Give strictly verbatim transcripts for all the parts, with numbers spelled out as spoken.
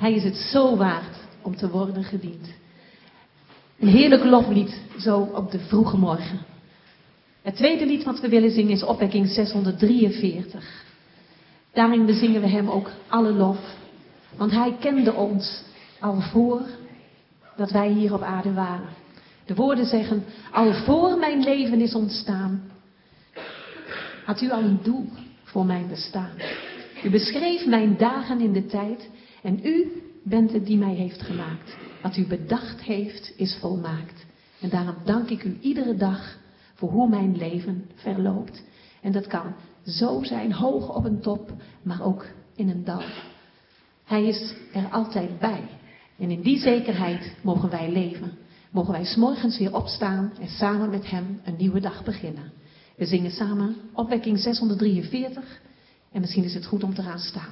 Hij is het zo waard om te worden gediend. Een heerlijk loflied, zo op de vroege morgen. Het tweede lied wat we willen zingen is opwekking zeshonderddrieënveertig. Daarin bezingen we hem ook alle lof. Want hij kende ons al voor dat wij hier op aarde waren. De woorden zeggen, al voor mijn leven is ontstaan, had u al een doel voor mijn bestaan. U beschreef mijn dagen in de tijd en u bent het die mij heeft gemaakt. Wat u bedacht heeft is volmaakt. En daarom dank ik u iedere dag voor hoe mijn leven verloopt. En dat kan zo zijn, hoog op een top, maar ook in een dal. Hij is er altijd bij. En in die zekerheid mogen wij leven. Mogen wij 's morgens weer opstaan en samen met hem een nieuwe dag beginnen. We zingen samen opwekking zeshonderddrieënveertig. En misschien is het goed om te gaan staan.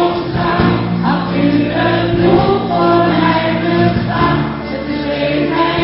Had u een doel voor mij bedacht, het is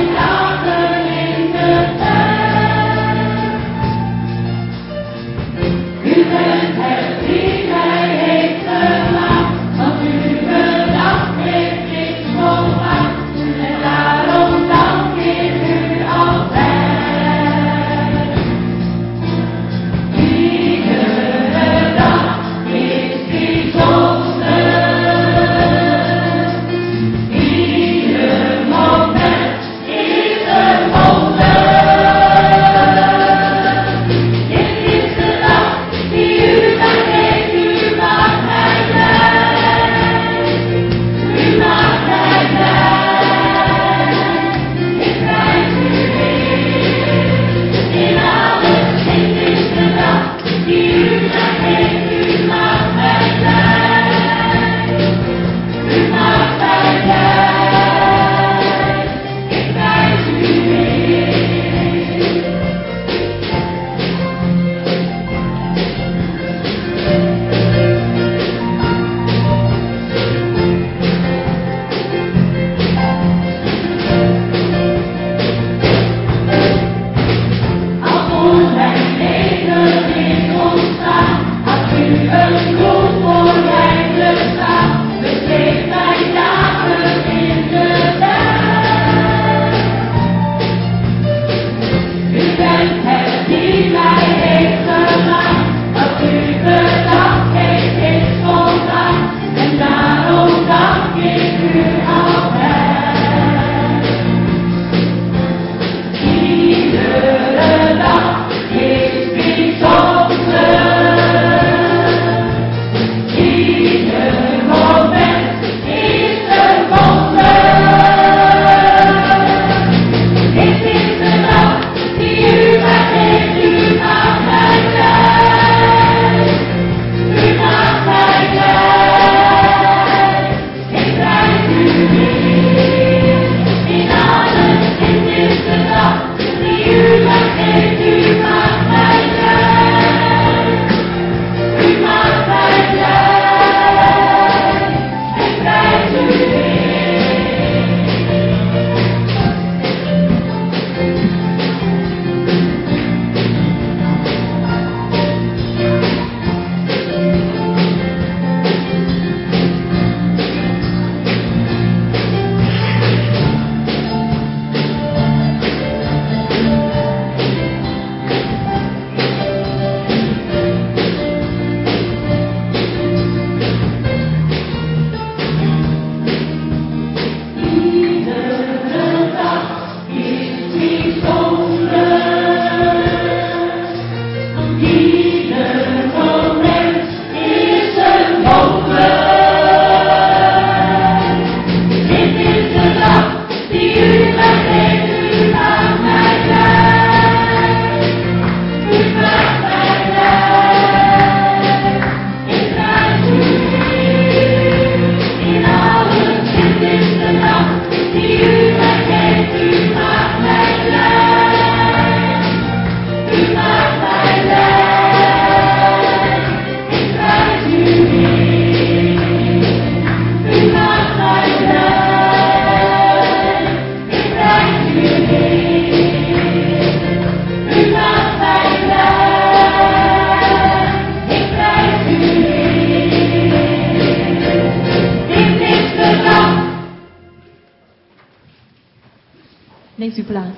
Neemt u plaats.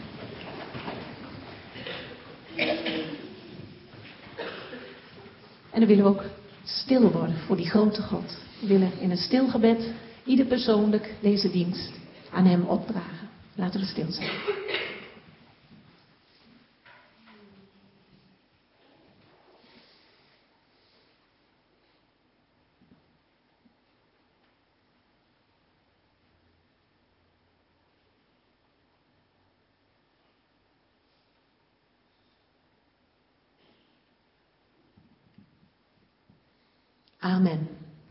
En dan willen we ook stil worden voor die grote God. We willen in een stil gebed ieder persoonlijk deze dienst aan hem opdragen. Laten we stil zijn. Amen.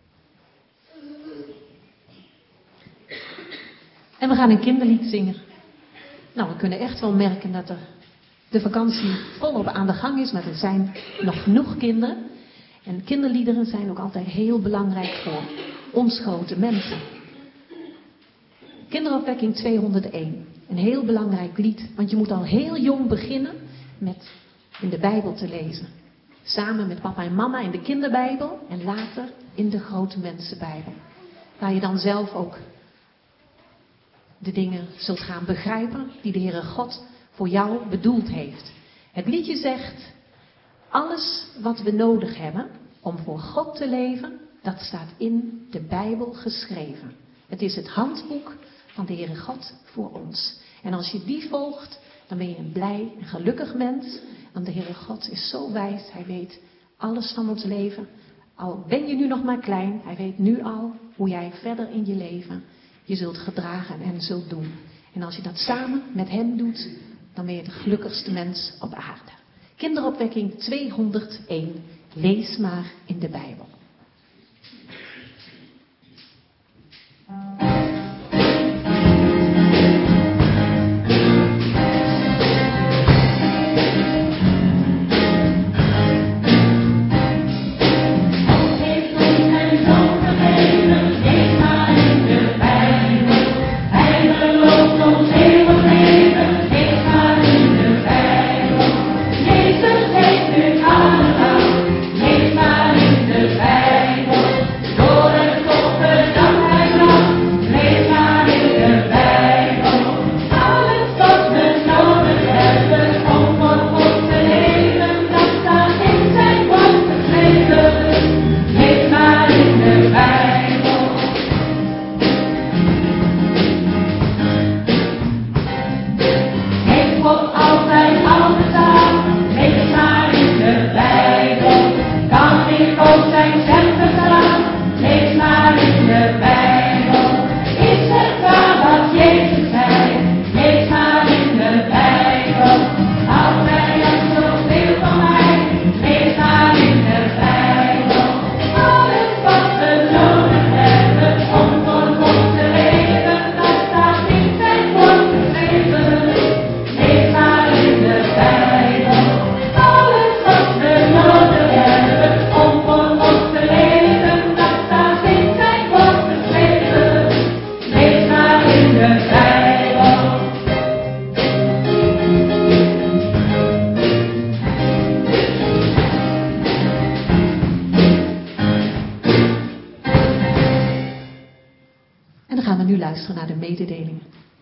En we gaan een kinderlied zingen. Nou, we kunnen echt wel merken dat er de vakantie volop aan de gang is, maar er zijn nog genoeg kinderen. En kinderliederen zijn ook altijd heel belangrijk voor ons grote mensen. Kinderopwekking tweehonderdéén. Een heel belangrijk lied, want je moet al heel jong beginnen met in de Bijbel te lezen. Samen met papa en mama in de kinderbijbel en later in de grote mensenbijbel. Waar je dan zelf ook de dingen zult gaan begrijpen die de Heere God voor jou bedoeld heeft. Het liedje zegt, alles wat we nodig hebben om voor God te leven, dat staat in de Bijbel geschreven. Het is het handboek van de Heere God voor ons. En als je die volgt, dan ben je een blij en gelukkig mens. Want de Heere God is zo wijs, hij weet alles van ons leven. Al ben je nu nog maar klein, hij weet nu al hoe jij verder in je leven je zult gedragen en zult doen. En als je dat samen met hem doet, dan ben je de gelukkigste mens op aarde. Kinderopwekking tweehonderdéén. Lees maar in de Bijbel. Naar de mededelingen.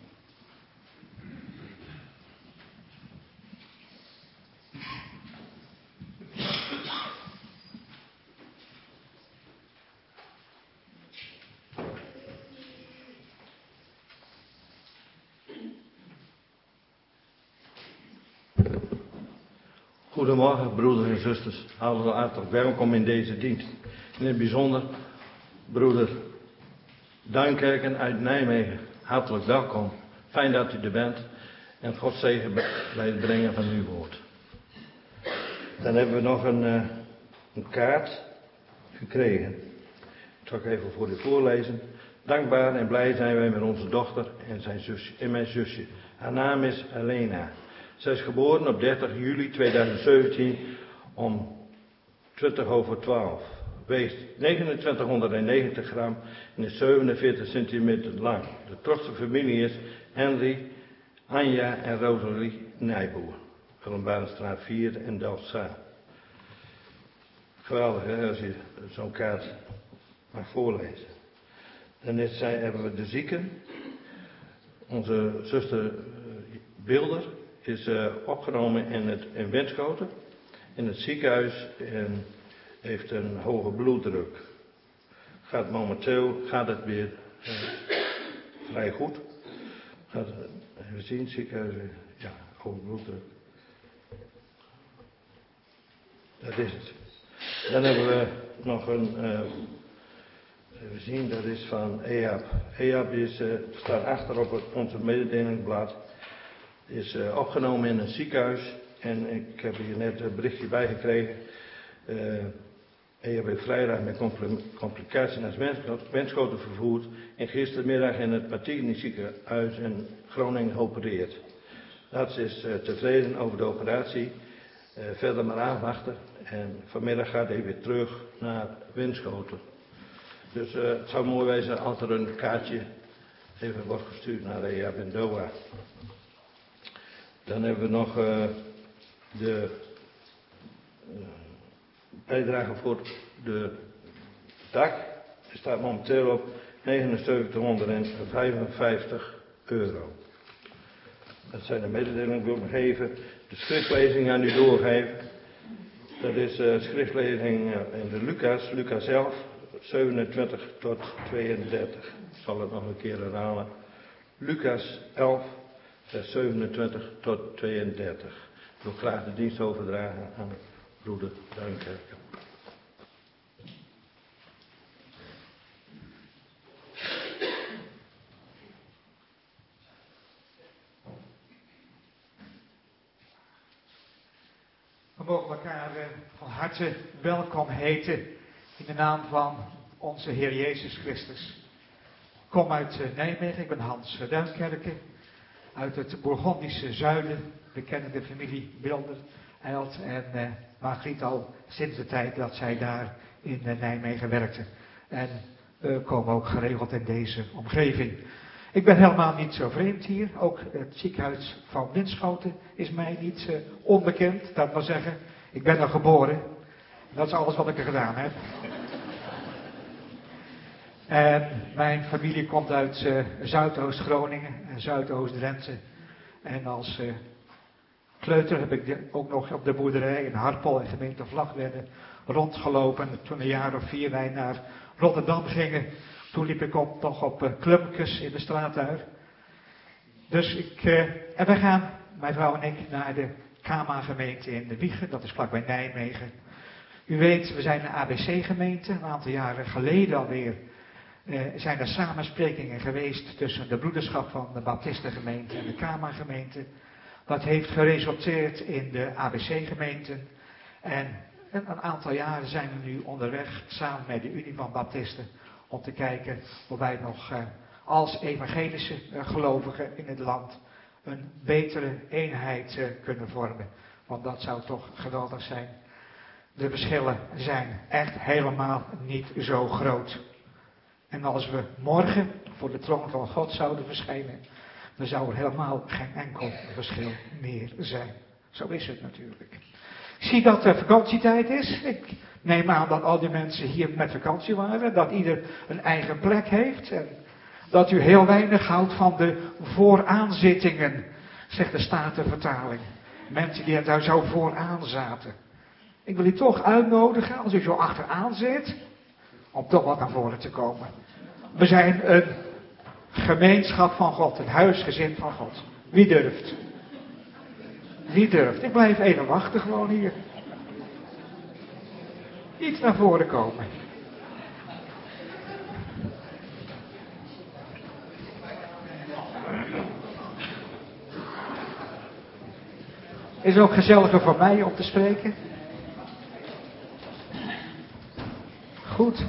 Goedemorgen broeders en zusters, hartelijk welkom in deze dienst. In het bijzonder broeder Duinkerken uit Nijmegen, hartelijk welkom. Fijn dat u er bent en God zegen bij het brengen van uw woord. Dan hebben we nog een, uh, een kaart gekregen. Ik zal ik even voor u voorlezen. Dankbaar en blij zijn wij met onze dochter en, zijn zusje, en mijn zusje. Haar naam is Elena. Zij is geboren op dertig juli tweeduizend zeventien om twintig over twaalf. Weegt negenentwintighonderdnegentig gram en is zevenenveertig centimeter lang. De trotse familie is Henry, Anja en Rosalie Nijboer. Willembarenstraat vier en Delfzijl. Geweldig hè, als je zo'n kaart mag voorlezen. Dan is zij, hebben we de zieken. Onze zuster Bilder is uh, opgenomen in, het, in Winschoten, in het ziekenhuis en heeft een hoge bloeddruk. Gaat momenteel gaat het weer uh, vrij goed. Gaat, we zien ziekenhuis, ja, hoge bloeddruk. Dat is het. Dan hebben we nog een, uh, we zien dat is van E A P. E A P is, uh, staat achter op het, onze mededelingsblad. Is uh, opgenomen in een ziekenhuis en ik heb hier net een berichtje bij gekregen. Uh, E A P heeft vrijdag met complicaties naar Winschoten vervoerd en gistermiddag in het Martini ziekenhuis in Groningen geopereerd. Dat is uh, tevreden over de operatie. Uh, verder maar afwachten en vanmiddag gaat hij weer terug naar Winschoten. Dus uh, het zou mooi wezen als er een kaartje even wordt gestuurd naar E A P in Doha. Dan hebben we nog uh, de uh, bijdrage voor de dak. Er staat momenteel op negenenzeventighonderdvijfenvijftig euro. Dat zijn de mededelingen die ik wil geven. De schriftlezing aan u doorgeven. Dat is uh, schriftlezing uh, in de Lucas, Lucas elf, zevenentwintig tot tweeëndertig. Ik zal het nog een keer herhalen. Lucas elf, vers zevenentwintig tot tweeëndertig. Ik wil graag de dienst overdragen aan broeder Duinkerken. We mogen elkaar van harte welkom heten in de naam van onze Heer Jezus Christus. Ik kom uit Nijmegen, ik ben Hans Duinkerken, uit het Bourgondische zuiden. We kennen de familie Bilder, Eilt en uh, Margriet al sinds de tijd dat zij daar in uh, Nijmegen werkte. En we uh, komen ook geregeld in deze omgeving. Ik ben helemaal niet zo vreemd hier. Ook het ziekenhuis van Winschoten is mij niet uh, onbekend. Dat wil zeggen, ik ben er geboren. Dat is alles wat ik er gedaan heb. En mijn familie komt uit uh, Zuidoost-Groningen en Zuidoost-Drenthe. En als uh, kleuter heb ik de, ook nog op de boerderij in Harpel en gemeente Vlagtwedde rondgelopen. Toen een jaar of vier wij naar Rotterdam gingen. Toen liep ik op, nog op uh, clubjes in de straat uit. Dus ik, uh, en we gaan, mijn vrouw en ik, naar de Kama-gemeente in de Wijchen. Dat is vlakbij Nijmegen. U weet, we zijn een A B C-gemeente. Een aantal jaren geleden alweer uh, zijn er samensprekingen geweest tussen de broederschap van de Baptistengemeente en de Kama-gemeente. Dat heeft geresulteerd in de A B C-gemeenten. En een aantal jaren zijn we nu onderweg samen met de Unie van Baptisten om te kijken of wij nog uh, als evangelische uh, gelovigen in het land een betere eenheid uh, kunnen vormen. Want dat zou toch geweldig zijn. De verschillen zijn echt helemaal niet zo groot. En als we morgen voor de troon van God zouden verschijnen, dan zou er helemaal geen enkel verschil meer zijn. Zo is het natuurlijk. Ik zie dat het vakantietijd is. Ik neem aan dat al die mensen hier met vakantie waren. Dat ieder een eigen plek heeft. En dat u heel weinig houdt van de vooraanzittingen, zegt de Statenvertaling. Mensen die daar zo vooraan zaten. Ik wil u toch uitnodigen, als u zo achteraan zit, om toch wat naar voren te komen. We zijn een gemeenschap van God, een huisgezin van God. Wie durft? Wie durft? Ik blijf even wachten gewoon hier. Iets naar voren komen. Is het ook gezelliger voor mij om te spreken? Goed.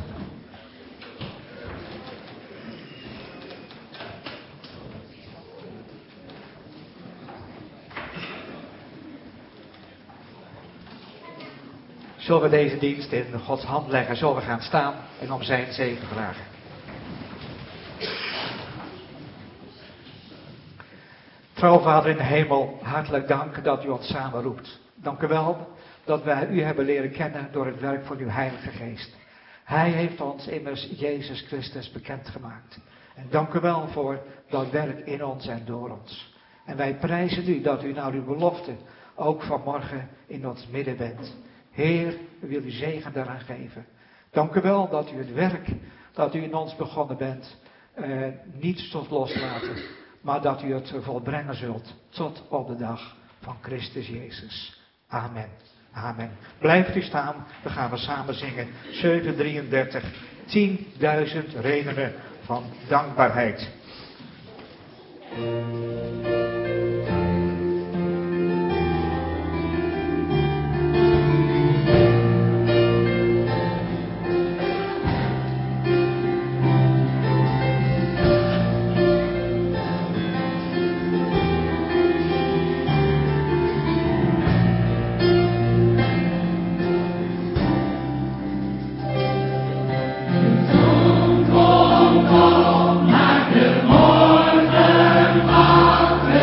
Zullen we deze dienst in Gods hand leggen? Zullen we gaan staan en om zijn zegen vragen? Trouw Vader in de hemel, hartelijk dank dat u ons samen roept. Dank u wel dat wij u hebben leren kennen door het werk van uw Heilige Geest. Hij heeft ons immers Jezus Christus bekendgemaakt. En dank u wel voor dat werk in ons en door ons. En wij prijzen u dat u naar uw belofte ook vanmorgen in ons midden bent. Heer, we willen u zegen daaraan geven. Dank u wel dat u het werk dat u in ons begonnen bent, eh, niet zult loslaten, maar dat u het volbrengen zult tot op de dag van Christus Jezus. Amen. Amen. Blijft u staan, dan gaan we samen zingen. zevenhonderddrieëndertig, tienduizend redenen van dankbaarheid. Kom, kom, kom, naar de morgenwacht.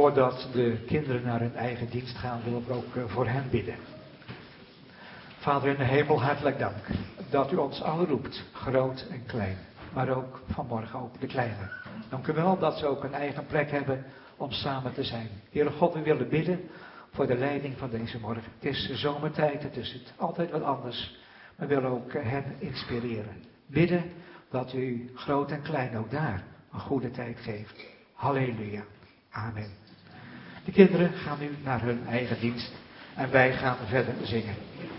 voordat de kinderen naar hun eigen dienst gaan, willen we ook uh, voor hen bidden. Vader in de hemel, hartelijk dank dat u ons allen roept, groot en klein. Maar ook vanmorgen ook de kleine. Dank u wel dat ze ook een eigen plek hebben om samen te zijn. Heere God, we willen bidden voor de leiding van deze morgen. Het is de zomertijd, het is het altijd wat anders. We willen ook hen inspireren. Bidden dat u groot en klein ook daar een goede tijd geeft. Halleluja. Amen. De kinderen gaan nu naar hun eigen dienst en wij gaan verder zingen.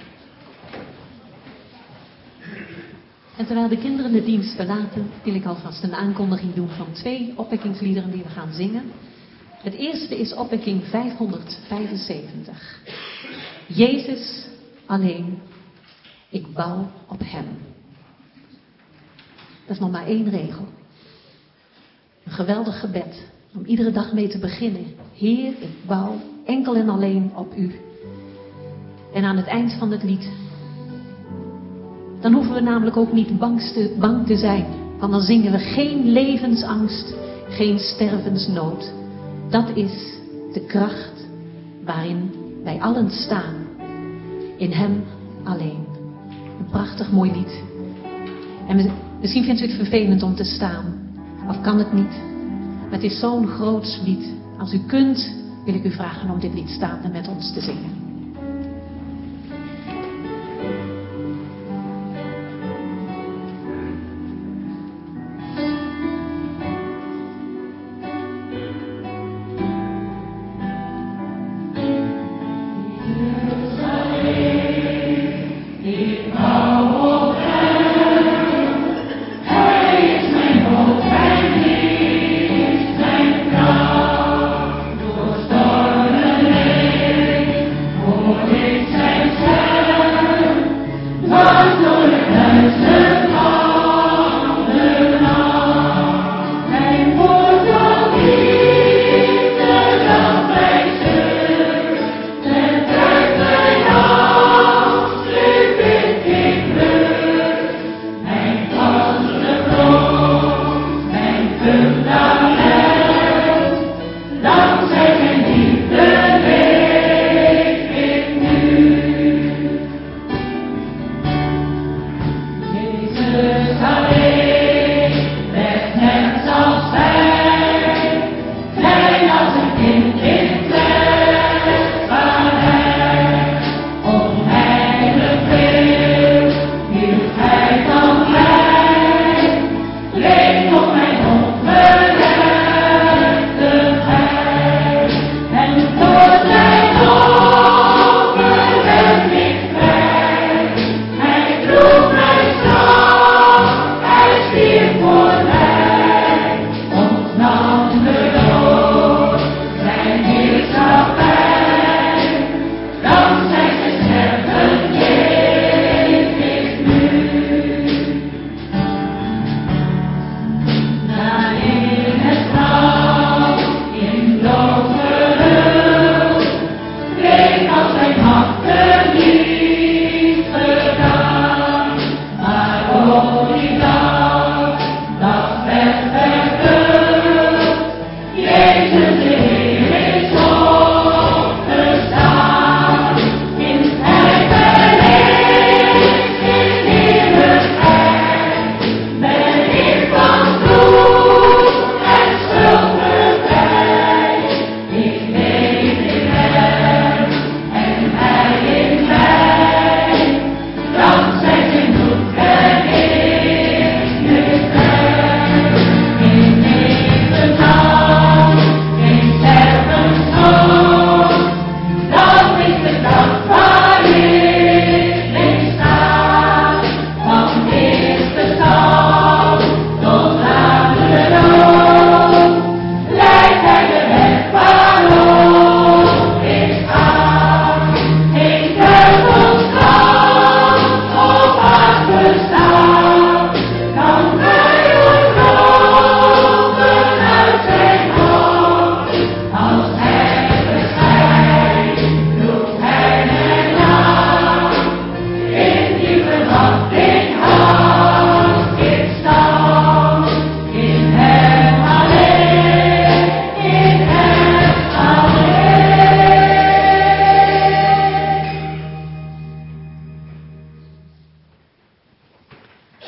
En terwijl de kinderen de dienst verlaten, wil ik alvast een aankondiging doen van twee opwekkingsliederen die we gaan zingen. Het eerste is opwekking vijfhonderdvijfenzeventig. Jezus alleen, ik bouw op hem. Dat is nog maar één regel. Een geweldig gebed om iedere dag mee te beginnen. Heer, ik bouw enkel en alleen op u. En aan het eind van het lied, dan hoeven we namelijk ook niet bangste, bang te zijn. Want dan zingen we geen levensangst, geen stervensnood. Dat is de kracht waarin wij allen staan. In hem alleen. Een prachtig mooi lied. En misschien vindt u het vervelend om te staan. Of kan het niet. Maar het is zo'n groot lied. Als u kunt, wil ik u vragen om dit lied staande met ons te zingen. King.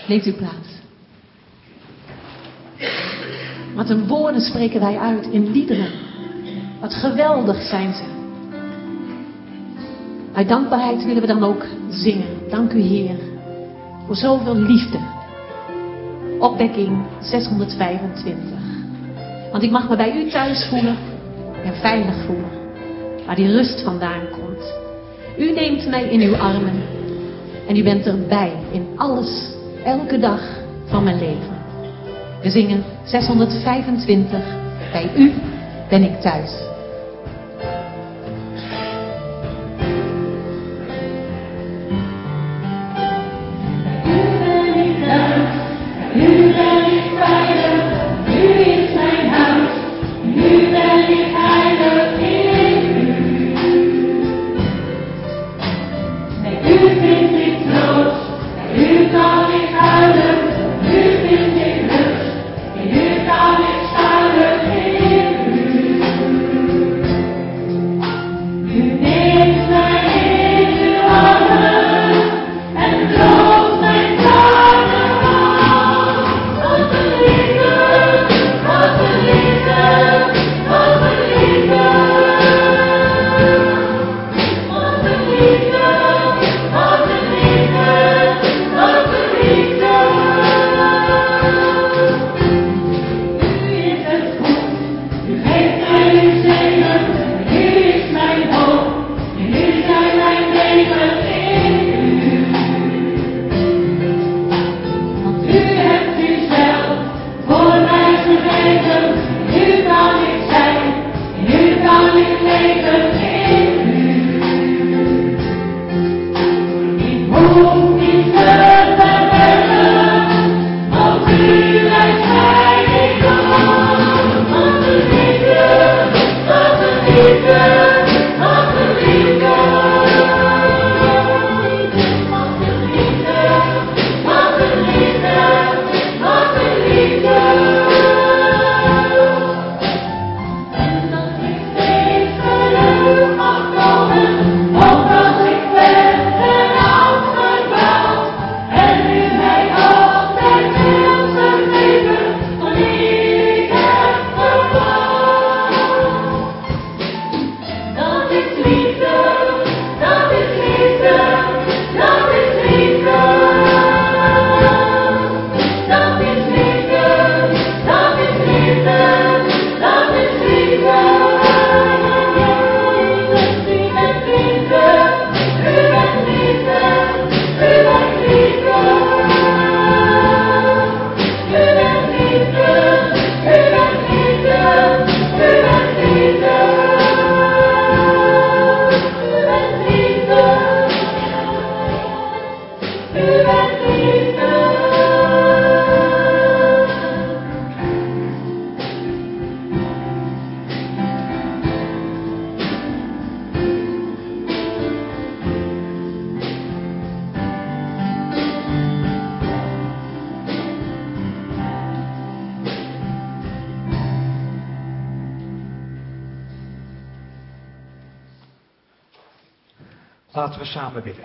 Neemt u plaats. Wat een woorden spreken wij uit in liederen. Wat geweldig zijn ze. Uit dankbaarheid willen we dan ook zingen. Dank u Heer. Voor zoveel liefde. Opwekking zeshonderdvijfentwintig. Want ik mag me bij u thuis voelen. En veilig voelen. Waar die rust vandaan komt. U neemt mij in uw armen. En u bent erbij in alles. Elke dag van mijn leven. We zingen zeshonderdvijfentwintig. Bij u ben ik thuis. Laten we samen bidden.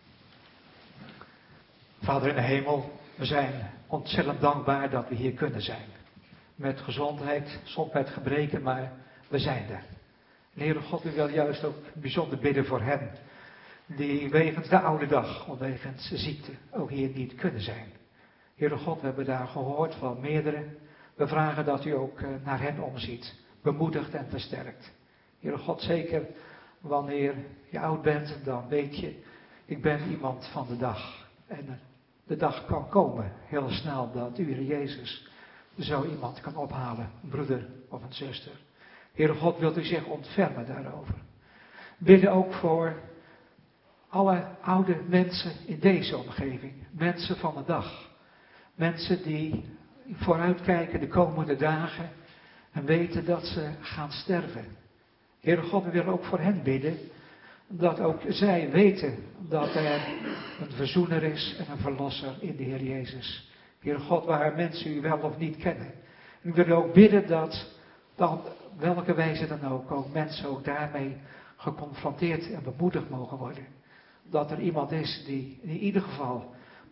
Vader in de hemel, we zijn ontzettend dankbaar dat we hier kunnen zijn. Met gezondheid, soms met gebreken, maar we zijn er. En Heere God, u wil juist ook bijzonder bidden voor hen die wegens de oude dag of wegens ziekte ook hier niet kunnen zijn. Heere God, we hebben daar gehoord van meerdere. We vragen dat u ook naar hen omziet, bemoedigt en versterkt. Heere God, zeker wanneer je oud bent, dan weet je, ik ben iemand van de dag. En de dag kan komen, heel snel, dat u, Heer Jezus, zo iemand kan ophalen, een broeder of een zuster. Heere God, wilt u zich ontfermen daarover. Bidden ook voor alle oude mensen in deze omgeving, mensen van de dag. Mensen die vooruitkijken de komende dagen en weten dat ze gaan sterven. Heere God, we willen ook voor hen bidden, dat ook zij weten dat er een verzoener is en een verlosser in de Heer Jezus. Heere God, waar mensen u wel of niet kennen. En we willen ook bidden dat, dan, welke wijze dan ook, ook mensen ook daarmee geconfronteerd en bemoedigd mogen worden. Dat er iemand is die in ieder geval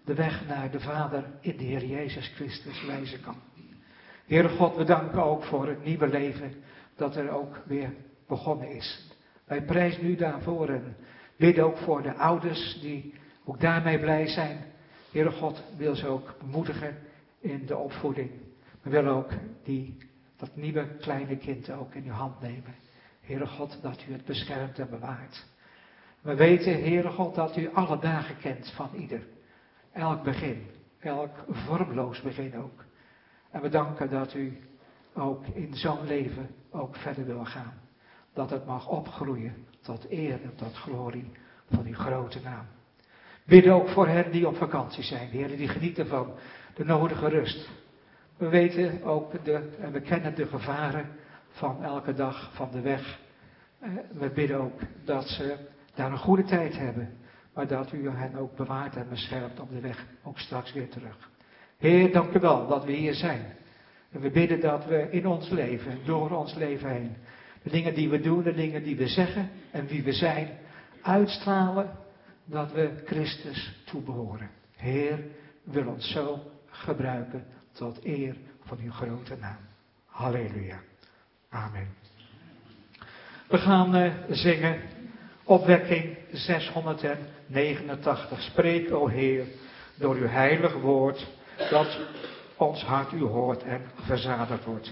de weg naar de Vader in de Heer Jezus Christus wijzen kan. Heere God, we danken ook voor het nieuwe leven dat er ook weer begonnen is. Wij prijzen u daarvoor en bidden ook voor de ouders die ook daarmee blij zijn. Heere God, wil ze ook bemoedigen in de opvoeding. We willen ook die, dat nieuwe kleine kind ook in uw hand nemen. Heere God, dat u het beschermt en bewaart. We weten, Heere God, dat u alle dagen kent van ieder. Elk begin, elk vormloos begin ook. En we danken dat u ook in zo'n leven ook verder wil gaan. Dat het mag opgroeien tot eer en tot glorie van uw grote naam. Bidden ook voor hen die op vakantie zijn, heren, die genieten van de nodige rust. We weten ook de, en we kennen de gevaren van elke dag van de weg. We bidden ook dat ze daar een goede tijd hebben, maar dat u hen ook bewaart en beschermt op de weg, ook straks weer terug. Heer, dank u wel dat we hier zijn. En we bidden dat we in ons leven, door ons leven heen, de dingen die we doen, de dingen die we zeggen en wie we zijn, uitstralen dat we Christus toebehoren. Heer, wil ons zo gebruiken tot eer van uw grote naam. Halleluja. Amen. We gaan uh, zingen opwekking zeshonderdnegenentachtig. Spreek, o Heer, door uw heilig woord, dat ons hart u hoort en verzadigd wordt.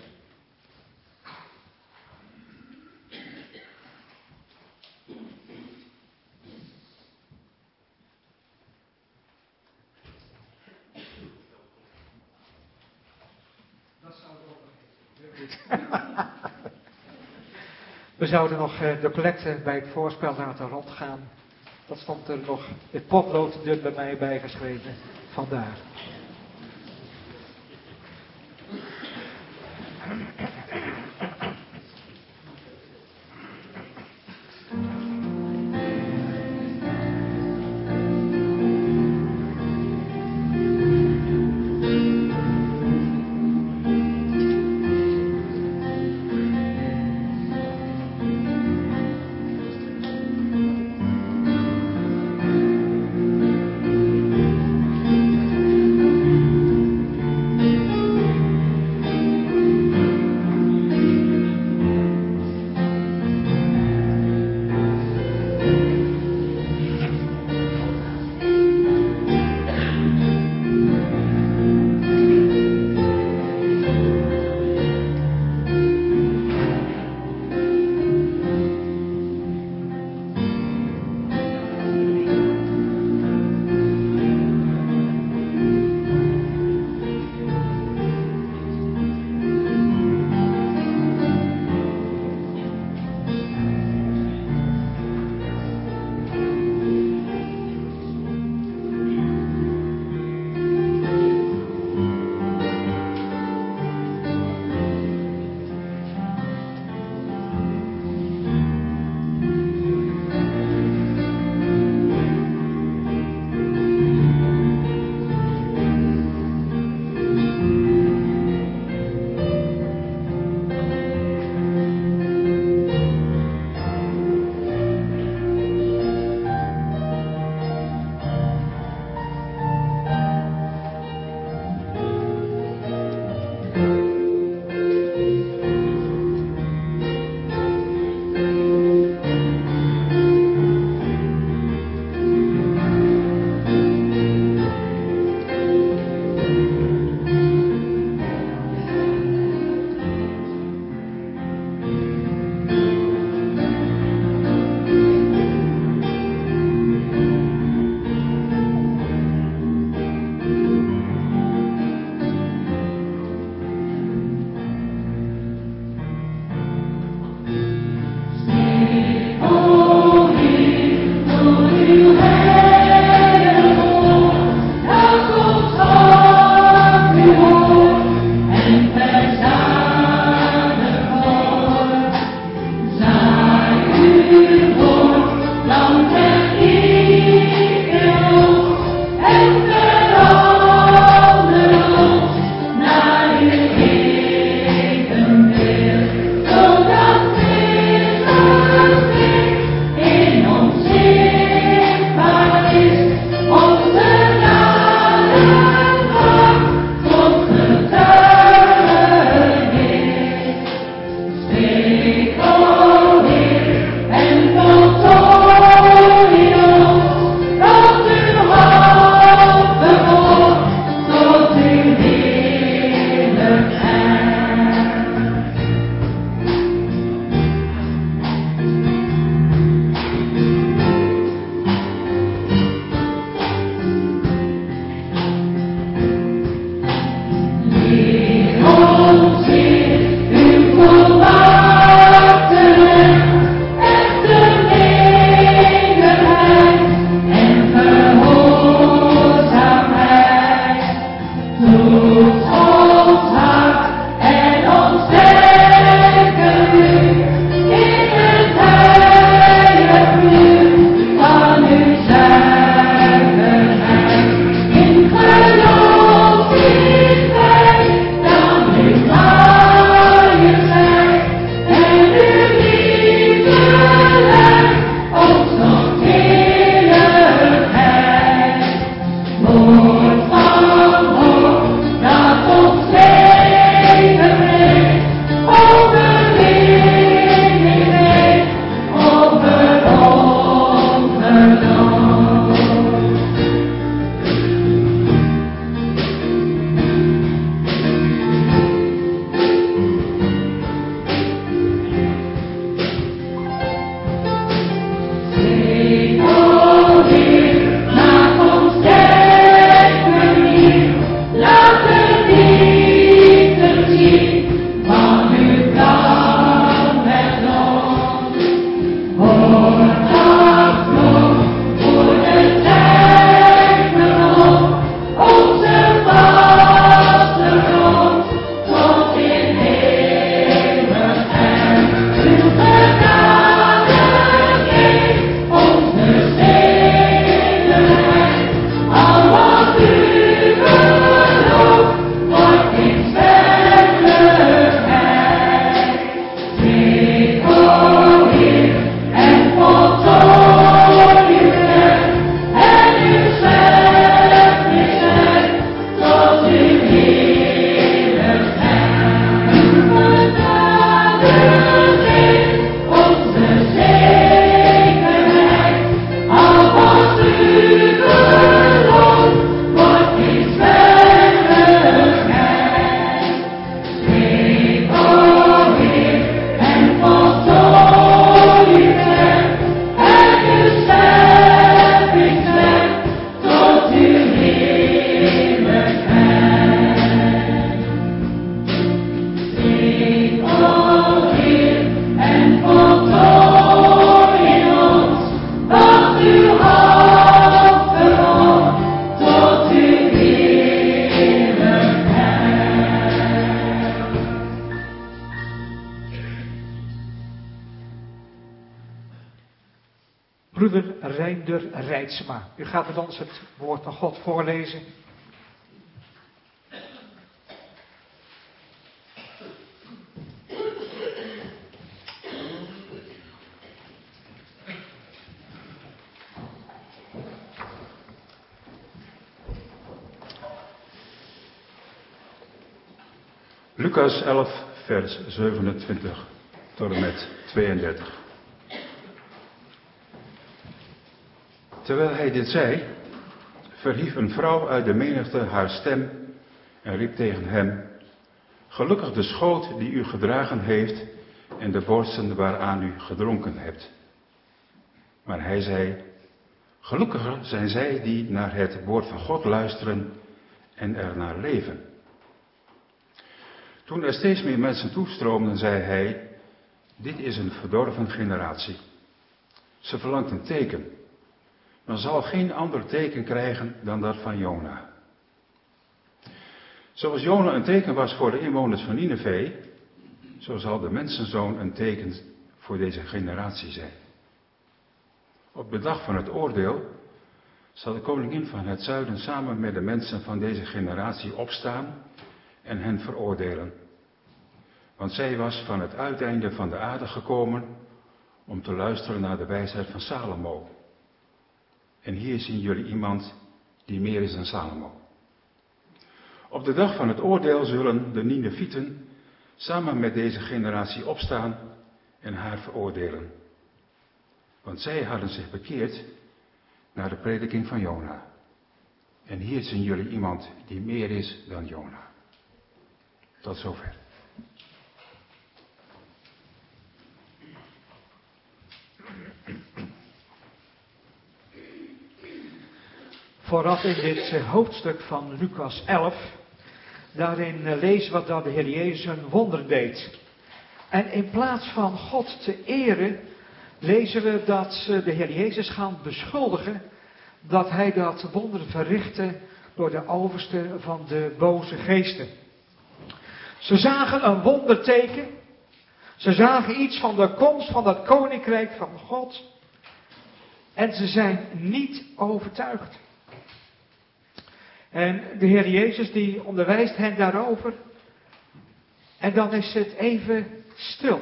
We zouden nog de collecte bij het voorspel laten rondgaan. Dat stond er nog het potlood dun bij mij bijgeschreven. Vandaar. Thank Reinder Reitsma. U gaat met ons het woord van God voorlezen. Lucas elf, vers zevenentwintig tot en met tweeëndertig. Terwijl hij dit zei, verhief een vrouw uit de menigte haar stem en riep tegen hem: Gelukkig de schoot die u gedragen heeft en de borsten waaraan u gedronken hebt. Maar hij zei: Gelukkiger zijn zij die naar het woord van God luisteren en ernaar leven. Toen er steeds meer mensen toestroomden, zei hij: Dit is een verdorven generatie. Ze verlangt een teken, maar zal geen ander teken krijgen dan dat van Jona. Zoals Jona een teken was voor de inwoners van Nineve, zo zal de mensenzoon een teken voor deze generatie zijn. Op de dag van het oordeel zal de koningin van het zuiden samen met de mensen van deze generatie opstaan en hen veroordelen. Want zij was van het uiteinde van de aarde gekomen om te luisteren naar de wijsheid van Salomo. En hier zien jullie iemand die meer is dan Salomo. Op de dag van het oordeel zullen de Ninevieten samen met deze generatie opstaan en haar veroordelen. Want zij hadden zich bekeerd naar de prediking van Jona. En hier zien jullie iemand die meer is dan Jona. Tot zover. Vooraf in dit hoofdstuk van Lucas elf, daarin lezen we dat de Heer Jezus een wonder deed. En in plaats van God te eren, lezen we dat ze de Heer Jezus gaan beschuldigen dat hij dat wonder verrichtte door de overste van de boze geesten. Ze zagen een wonderteken. Ze zagen iets van de komst van het koninkrijk van God. En ze zijn niet overtuigd. En de Heer Jezus die onderwijst hen daarover. En dan is het even stil.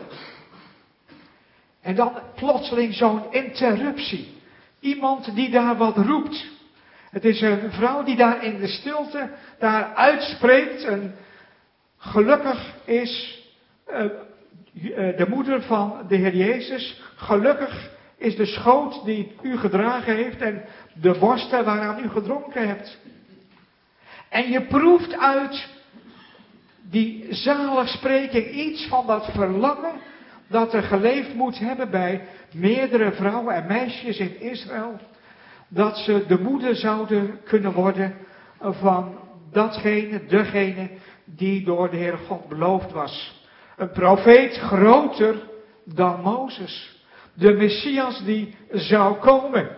En dan plotseling zo'n interruptie. Iemand die daar wat roept. Het is een vrouw die daar in de stilte daar uitspreekt. En gelukkig is uh, de moeder van de Heer Jezus. Gelukkig is de schoot die u gedragen heeft en de borsten waaraan u gedronken hebt. En je proeft uit die zaligspreking iets van dat verlangen dat er geleefd moet hebben bij meerdere vrouwen en meisjes in Israël. Dat ze de moeder zouden kunnen worden van datgene, degene die door de Heere God beloofd was. Een profeet groter dan Mozes. De Messias die zou komen.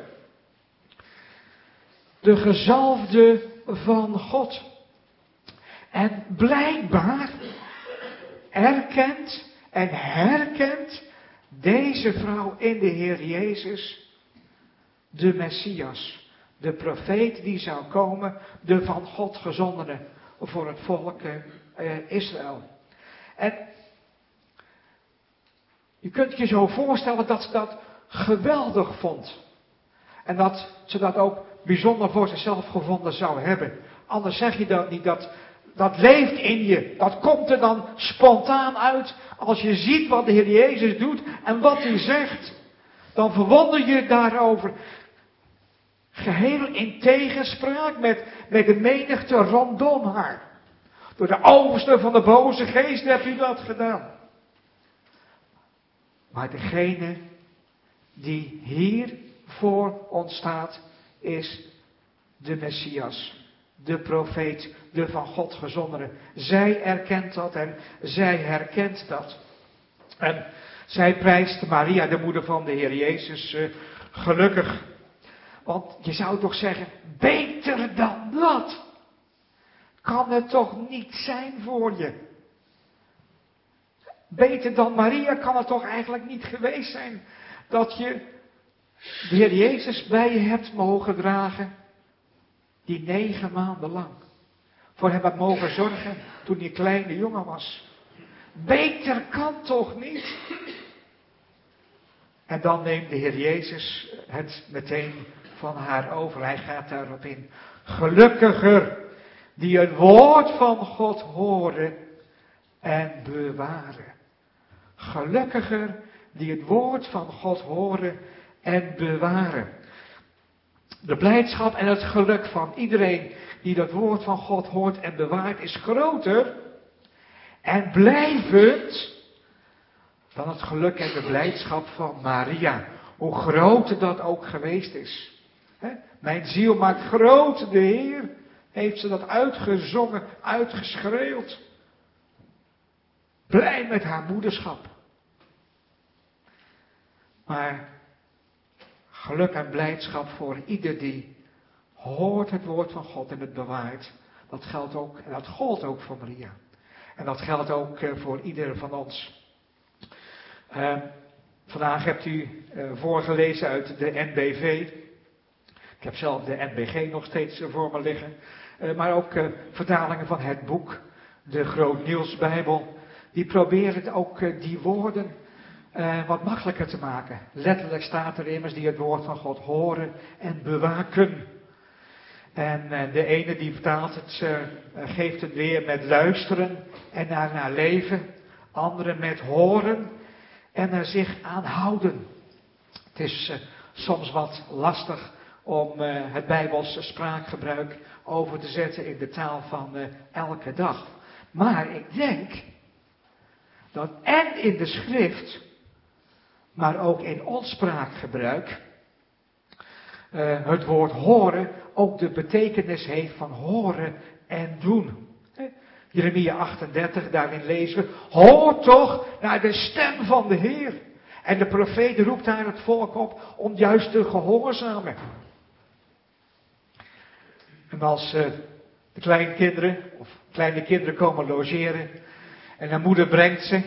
De gezalfde van God. En blijkbaar erkent en herkent deze vrouw in de Heer Jezus de Messias. De profeet die zou komen, de van God gezondene voor het volk eh, Israël. En je kunt je zo voorstellen dat ze dat geweldig vond. En dat ze dat ook bijzonder voor zichzelf gevonden zou hebben. Anders zeg je dat niet. Dat, dat leeft in je. Dat komt er dan spontaan uit. Als je ziet wat de Heer Jezus doet en wat hij zegt. Dan verwonder je daarover. Geheel in tegenspraak met, met de menigte rondom haar. Door de overste van de boze geest hebt u dat gedaan. Maar degene die hier voor ons staat, is de Messias. De profeet, de van God gezondene. Zij erkent dat en zij herkent dat. En zij prijst Maria, de moeder van de Heer Jezus, uh, gelukkig. Want je zou toch zeggen, beter dan dat kan het toch niet zijn voor je. Beter dan Maria kan het toch eigenlijk niet geweest zijn dat je de Heer Jezus bij je hebt mogen dragen, die negen maanden lang. Voor hem hebt mogen zorgen toen hij een kleine jongen was. Beter kan toch niet? En dan neemt de Heer Jezus het meteen van haar over. Hij gaat daarop in. Gelukkiger die het woord van God horen en bewaren. Gelukkiger die het woord van God horen en bewaren. De blijdschap en het geluk van iedereen die dat woord van God hoort en bewaart is groter en blijvend dan het geluk en de blijdschap van Maria. Hoe groter dat ook geweest is. He? Mijn ziel maakt groot de Heer. Heeft ze dat uitgezongen, uitgeschreeuwd. Blij met haar moederschap. Maar geluk en blijdschap voor ieder die hoort het woord van God en het bewaart. Dat geldt ook, en dat gold ook voor Maria. En dat geldt ook uh, voor ieder van ons. Uh, vandaag hebt u uh, voorgelezen uit de N B V. Ik heb zelf de N B G nog steeds uh, voor me liggen. Uh, maar ook uh, vertalingen van het boek, de Groot Niels Bijbel. Die proberen ook uh, die woorden uh, wat makkelijker te maken. Letterlijk staat er immers die het woord van God horen en bewaken. En uh, de ene die vertaalt het, uh, geeft het weer met luisteren en daarna leven. Andere met horen en er zich aan houden. Het is uh, soms wat lastig om uh, het Bijbelse spraakgebruik over te zetten in de taal van uh, elke dag. Maar ik denk dat en in de schrift, maar ook in ons spraakgebruik, uh, het woord horen ook de betekenis heeft van horen en doen. Jeremia achtendertig, daarin lezen we, hoor toch naar de stem van de Heer. En de profeet roept daar het volk op om juist te gehoorzamen. En als uh, de kleine kinderen, of kleine kinderen komen logeren, en de moeder brengt ze,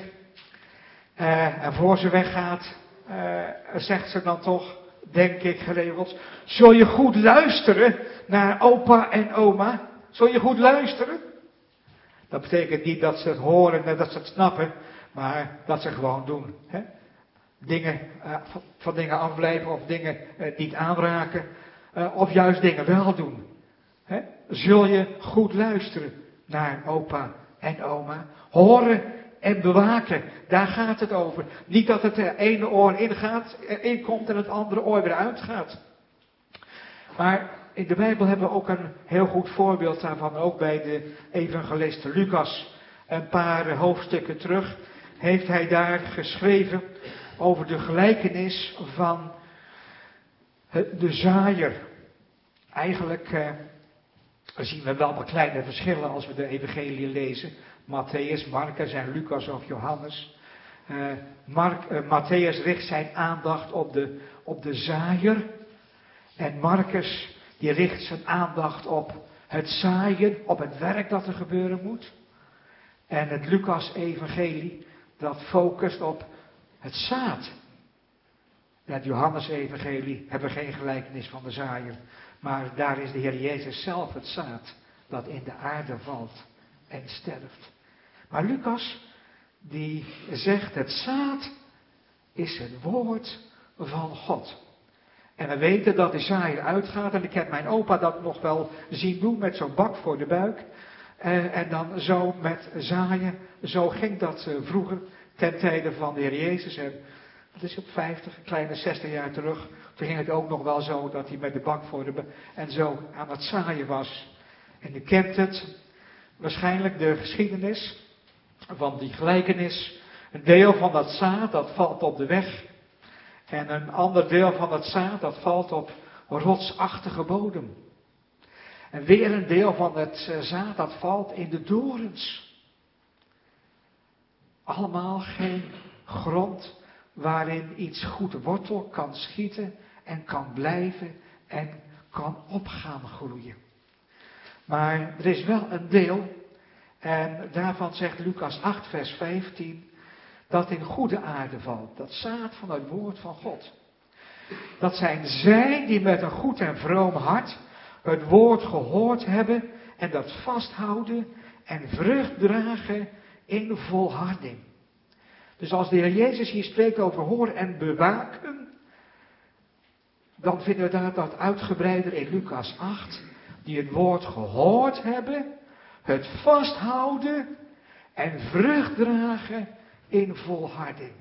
uh, en voor ze weggaat, uh, zegt ze dan toch, denk ik geregeld, zul je goed luisteren naar opa en oma? Zul je goed luisteren? Dat betekent niet dat ze het horen en dat ze het snappen, maar dat ze gewoon doen. Hè? Dingen, uh, van, van dingen afblijven of dingen uh, niet aanraken, uh, of juist dingen wel doen. Hè? Zul je goed luisteren naar opa en oma? Horen en bewaken, daar gaat het over. Niet dat het de ene oor ingaat, inkomt en het andere oor weer uitgaat. Maar in de Bijbel hebben we ook een heel goed voorbeeld daarvan. Ook bij de evangelist Lucas. Een paar hoofdstukken terug heeft hij daar geschreven over de gelijkenis van de zaaier. Eigenlijk uh, zien we wel wat kleine verschillen als we de evangelie lezen. Matthäus, Marcus en Lucas of Johannes. Uh, Mark, uh, Matthäus richt zijn aandacht op de, op de zaaier. En Marcus die richt zijn aandacht op het zaaien, op het werk dat er gebeuren moet. En het Lucas-evangelie, dat focust op het zaad. En het Johannes-evangelie hebben geen gelijkenis van de zaaier. Maar daar is de Heer Jezus zelf het zaad dat in de aarde valt en sterft. Maar Lucas, die zegt het zaad is het woord van God. En we weten dat de zaaier uitgaat. En ik heb mijn opa dat nog wel zien doen met zo'n bak voor de buik. En, en dan zo met zaaien. Zo ging dat uh, vroeger ten tijde van de Heer Jezus. En dat is op vijftig, een kleine zestig jaar terug. Toen ging het ook nog wel zo dat hij met de bak voor de buik en zo aan het zaaien was. En u kent het. Waarschijnlijk de geschiedenis van die gelijkenis. Een deel van dat zaad dat valt op de weg. En een ander deel van het zaad, dat valt op rotsachtige bodem. En weer een deel van het zaad, dat valt in de dorens. Allemaal geen grond waarin iets goed wortel kan schieten en kan blijven en kan op gaan groeien. Maar er is wel een deel, en daarvan zegt Lucas acht vers vijftien... dat in goede aarde valt, dat zaad van het woord van God. Dat zijn zij die met een goed en vroom hart het woord gehoord hebben en dat vasthouden en vrucht dragen in volharding. Dus als de Heer Jezus hier spreekt over horen en bewaken, dan vinden we daar dat uitgebreider in Lucas acht, die het woord gehoord hebben, het vasthouden en vrucht dragen in volharding.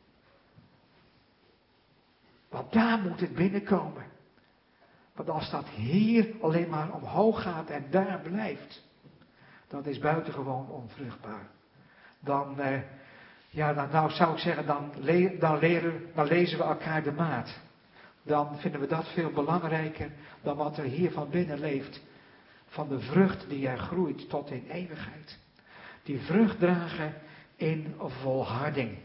Want daar moet het binnenkomen. Want als dat hier alleen maar omhoog gaat en daar blijft, dat is buitengewoon onvruchtbaar. Dan, eh, ja, dan nou zou ik zeggen, dan, le- dan, leren, dan lezen we elkaar de maat. Dan vinden we dat veel belangrijker dan wat er hier van binnen leeft. Van de vrucht die er groeit tot in eeuwigheid. Die vrucht dragen in volharding.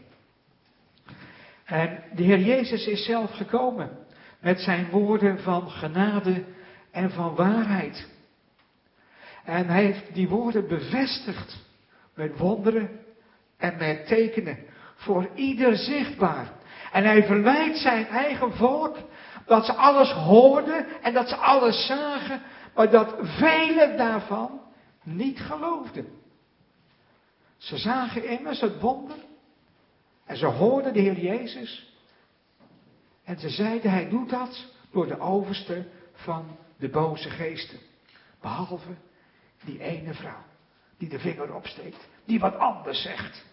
En de Heer Jezus is zelf gekomen met zijn woorden van genade en van waarheid. En hij heeft die woorden bevestigd met wonderen en met tekenen. Voor ieder zichtbaar. En hij verwijt zijn eigen volk dat ze alles hoorden en dat ze alles zagen, maar dat velen daarvan niet geloofden. Ze zagen immers het wonder en ze hoorden de Heer Jezus. En ze zeiden, hij doet dat door de overste van de boze geesten. Behalve die ene vrouw die de vinger opsteekt, die wat anders zegt.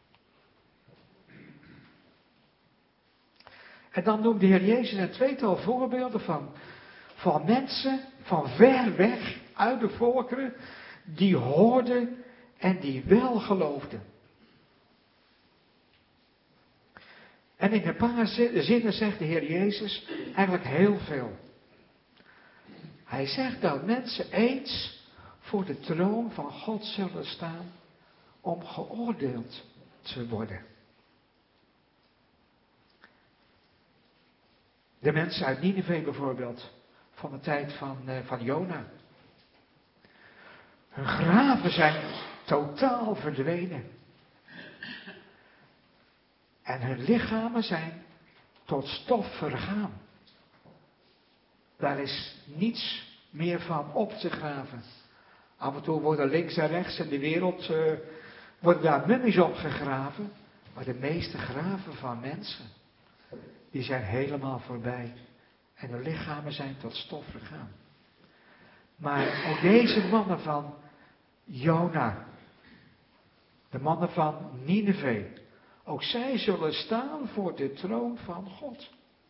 En dan noemt de Heer Jezus een tweetal voorbeelden van, van mensen van ver weg uit de volkeren, die hoorden en die wel geloofden. En in een paar zinnen zegt de Heer Jezus eigenlijk heel veel. Hij zegt dat mensen eens voor de troon van God zullen staan om geoordeeld te worden. De mensen uit Nineve bijvoorbeeld, van de tijd van, uh, van Jona. Hun graven zijn totaal verdwenen. En hun lichamen zijn tot stof vergaan. Daar is niets meer van op te graven. Af en toe worden links en rechts in de wereld uh, worden daar mummies opgegraven. Maar de meeste graven van mensen, die zijn helemaal voorbij. En de lichamen zijn tot stof vergaan. Maar ook deze mannen van Jona, de mannen van Nineve, ook zij zullen staan voor de troon van God.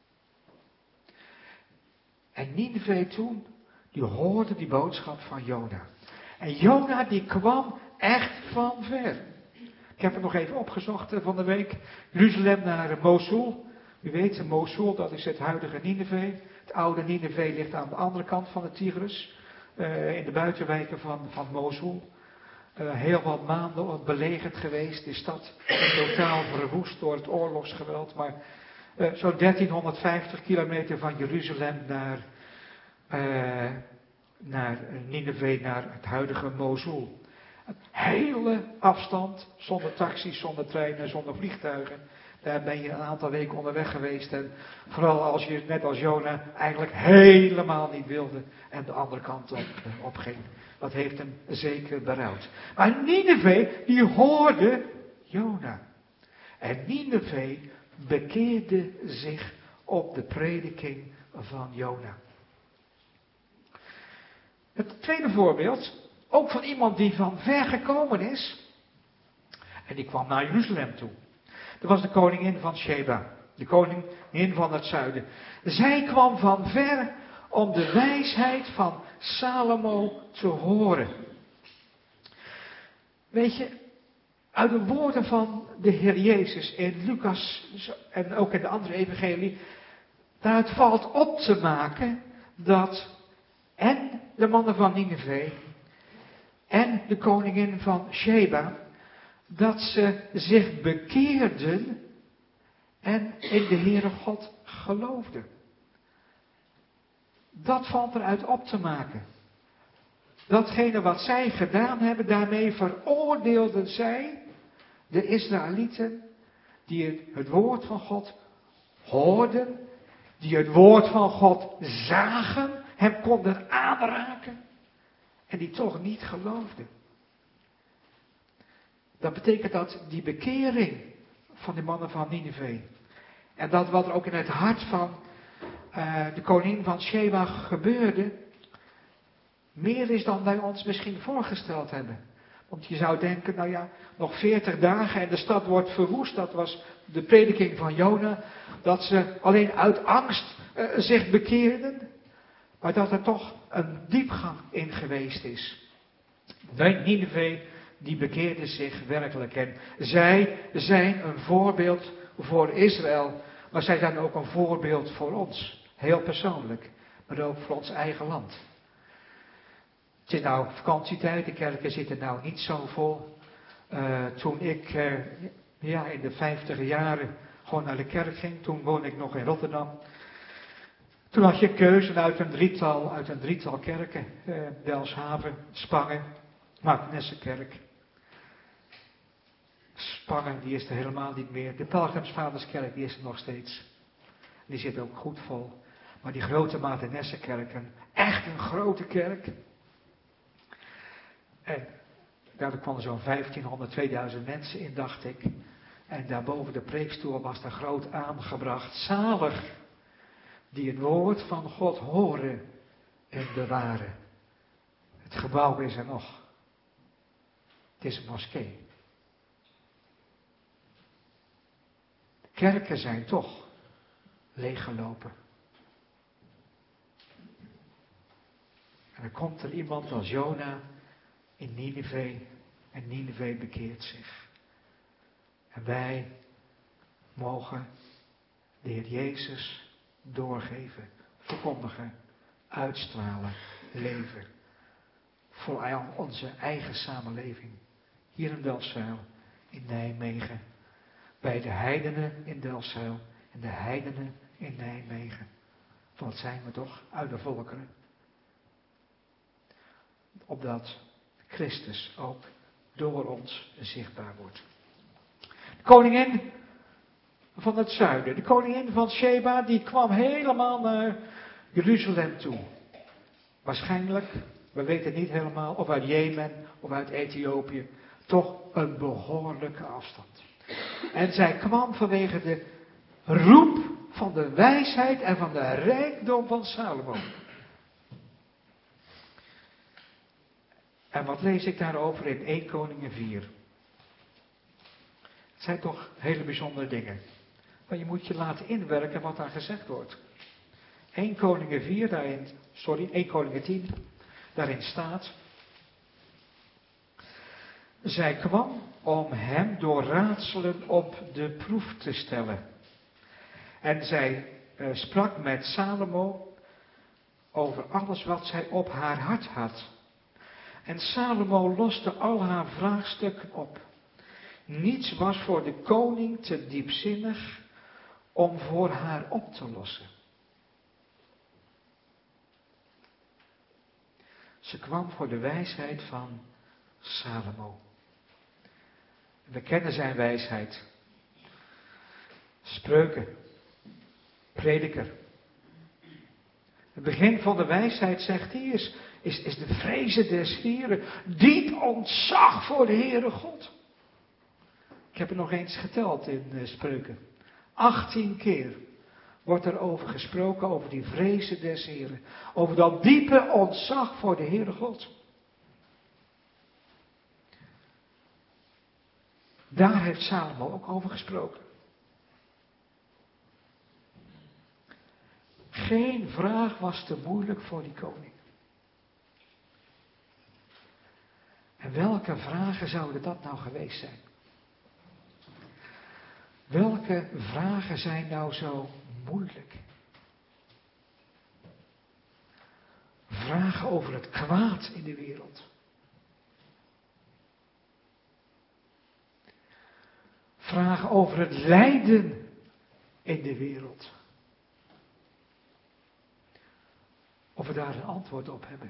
En Nineve toen, die hoorde die boodschap van Jona. En Jona die kwam echt van ver. Ik heb het nog even opgezocht van de week. Jeruzalem naar Mosul. U weet, Mosul, dat is het huidige Nineve. Het oude Nineve ligt aan de andere kant van de Tigris. Uh, in de buitenwijken van, van Mosul. Uh, heel wat maanden belegerd geweest. De stad is totaal verwoest door het oorlogsgeweld. Maar uh, zo'n dertienhonderdvijftig kilometer van Jeruzalem naar, uh, naar Nineve, naar het huidige Mosul. Een hele afstand, zonder taxis, zonder treinen, zonder vliegtuigen. Daar ben je een aantal weken onderweg geweest. En vooral als je, net als Jona, eigenlijk helemaal niet wilde en de andere kant op, op ging. Dat heeft hem zeker berouwd. Maar Nineve, die hoorde Jona. En Nineve bekeerde zich op de prediking van Jona. Het tweede voorbeeld, ook van iemand die van ver gekomen is. En die kwam naar Jeruzalem toe. Dat was de koningin van Sheba, de koningin van het zuiden. Zij kwam van ver om de wijsheid van Salomo te horen. Weet je, uit de woorden van de Heer Jezus in Lucas en ook in de andere evangelie, daaruit valt op te maken dat en de mannen van Nineve en de koningin van Sheba, dat ze zich bekeerden en in de Heere God geloofden. Dat valt eruit op te maken. Datgene wat zij gedaan hebben, daarmee veroordeelden zij de Israëlieten die het, het woord van God hoorden Die het woord van God zagen, hem konden aanraken en die toch niet geloofden. Dat betekent dat die bekering van de mannen van Nineve en dat wat er ook in het hart van uh, de koningin van Sheba gebeurde, meer is dan wij ons misschien voorgesteld hebben. Want je zou denken, nou ja, nog veertig dagen en de stad wordt verwoest. Dat was de prediking van Jona. Dat ze alleen uit angst uh, zich bekeerden. Maar dat er toch een diepgang in geweest is. Nineve, die bekeerde zich werkelijk. En zij zijn een voorbeeld voor Israël. Maar zij zijn ook een voorbeeld voor ons. Heel persoonlijk. Maar ook voor ons eigen land. Het is nou vakantietijd, de kerken zitten nou niet zo vol. Uh, toen ik uh, ja, in de vijftiger jaren gewoon naar de kerk ging, toen woonde ik nog in Rotterdam. Toen had je keuze uit een drietal, uit een drietal kerken. Uh, Delfshaven, Spangen, Maartenskerk. Spangen, die is er helemaal niet meer. De Pelgrimsvaderskerk, die is er nog steeds. Die zit ook goed vol. Maar die grote Maartenskerken, echt een grote kerk. En daar kwamen zo'n vijftienhonderd, tweeduizend mensen in, dacht ik. En daarboven de preekstoel was er groot aangebracht. Zalig, die het woord van God horen en bewaren. Het gebouw is er nog. Het is een moskee. De kerken zijn toch leeggelopen. En dan komt er iemand als Jona in Nineve en Nineve bekeert zich. En wij mogen de Heer Jezus doorgeven, verkondigen, uitstralen, leven. Voor onze eigen samenleving. Hier in Delfzijl, in Nijmegen. Bij de heidenen in Delfzijl en de heidenen in Nijmegen. Wat zijn we toch uit de volkeren. Opdat Christus ook door ons zichtbaar wordt. De koningin van het zuiden, de koningin van Sheba, die kwam helemaal naar Jeruzalem toe. Waarschijnlijk, we weten niet helemaal, of uit Jemen of uit Ethiopië, toch een behoorlijke afstand. En zij kwam vanwege de roep van de wijsheid en van de rijkdom van Salomo. En wat lees ik daarover in Eerste Koningen vier? Het zijn toch hele bijzondere dingen. Maar je moet je laten inwerken wat daar gezegd wordt. Eerste Koningen vier, daarin, sorry, Eerste Koningen tien, daarin staat. Zij kwam om hem door raadselen op de proef te stellen. En zij uh, sprak met Salomo over alles wat zij op haar hart had. En Salomo loste al haar vraagstukken op. Niets was voor de koning te diepzinnig om voor haar op te lossen. Ze kwam voor de wijsheid van Salomo. We kennen zijn wijsheid. Spreuken. Prediker. Het begin van de wijsheid, zegt hij, is, is, is de vrezen des Heren. Diep ontzag voor de Heere God. Ik heb er nog eens geteld in uh, Spreuken. achttien keer wordt er over gesproken, over die vrezen des Heren. Over dat diepe ontzag voor de Heere God. Daar heeft Salomo ook over gesproken. Geen vraag was te moeilijk voor die koning. En welke vragen zouden dat nou geweest zijn? Welke vragen zijn nou zo moeilijk? Vragen over het kwaad in de wereld. Vragen over het lijden in de wereld. Of we daar een antwoord op hebben.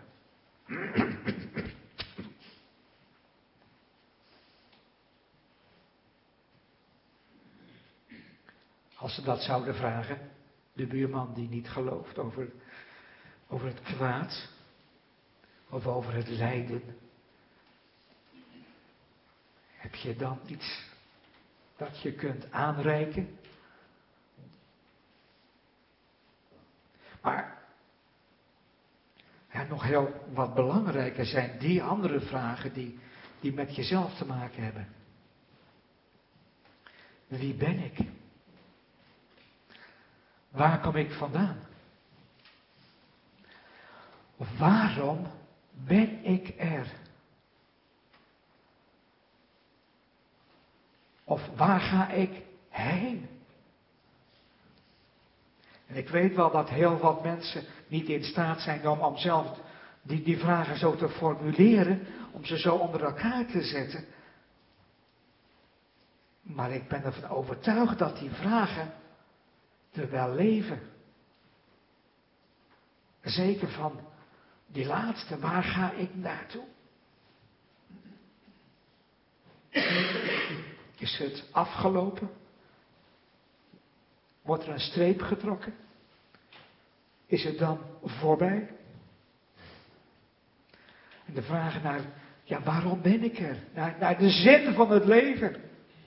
Als ze dat zouden vragen, de buurman die niet gelooft over, over het kwaad of over het lijden. Heb je dan iets dat je kunt aanreiken? Maar ja, nog heel wat belangrijker zijn die andere vragen die, die met jezelf te maken hebben. Wie ben ik? Waar kom ik vandaan? Of waarom ben ik er? Of waar ga ik heen? En ik weet wel dat heel wat mensen niet in staat zijn om, om zelf die, die vragen zo te formuleren, om ze zo onder elkaar te zetten. Maar ik ben ervan overtuigd dat die vragen er wel leven. Zeker van die laatste, waar ga ik naartoe? Is het afgelopen? Wordt er een streep getrokken? Is het dan voorbij? En de vraag naar, ja, waarom ben ik er? Naar, naar de zin van het leven.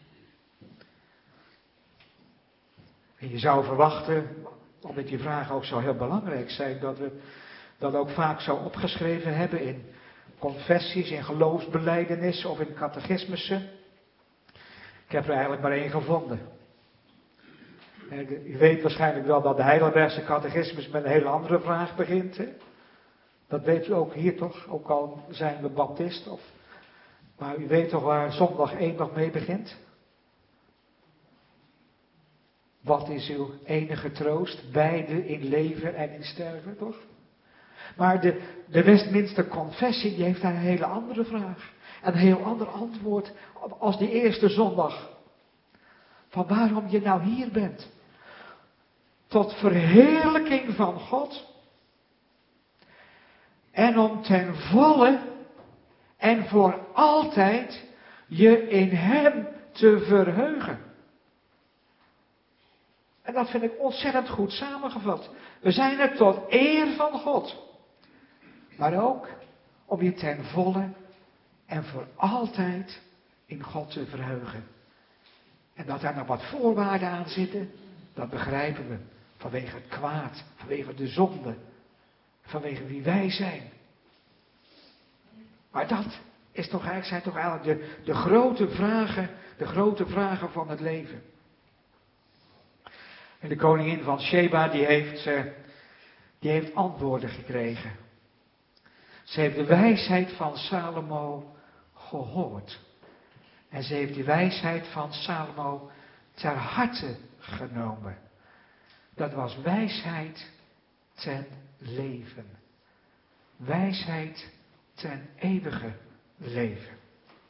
En je zou verwachten, omdat die vragen ook zo heel belangrijk zijn, dat we dat ook vaak zo opgeschreven hebben in confessies, in geloofsbelijdenissen of in catechismussen. Ik heb er eigenlijk maar één gevonden. U weet waarschijnlijk wel dat de Heidelbergse catechismus met een hele andere vraag begint. Hè? Dat weet u ook hier toch, ook al zijn we baptist. Of, maar u weet toch waar zondag één nog mee begint? Wat is uw enige troost? Beide in leven en in sterven, toch? Maar de, de Westminster Confessie, die heeft daar een hele andere vraag. Een heel ander antwoord als die eerste zondag. Van waarom je nou hier bent. Tot verheerlijking van God. En om ten volle en voor altijd je in Hem te verheugen. En dat vind ik ontzettend goed samengevat. We zijn er tot eer van God. Maar ook om je ten volle en voor altijd in God te verheugen. En dat daar nog wat voorwaarden aan zitten, dat begrijpen we. Vanwege het kwaad, vanwege de zonde, vanwege wie wij zijn. Maar dat is toch eigenlijk, zijn toch eigenlijk de, de grote vragen, de grote vragen van het leven. En de koningin van Sheba, die heeft, uh, die heeft antwoorden gekregen. Ze heeft de wijsheid van Salomo gehoord. En ze heeft de wijsheid van Salomo ter harte genomen. Dat was wijsheid ten leven. Wijsheid ten eeuwige leven.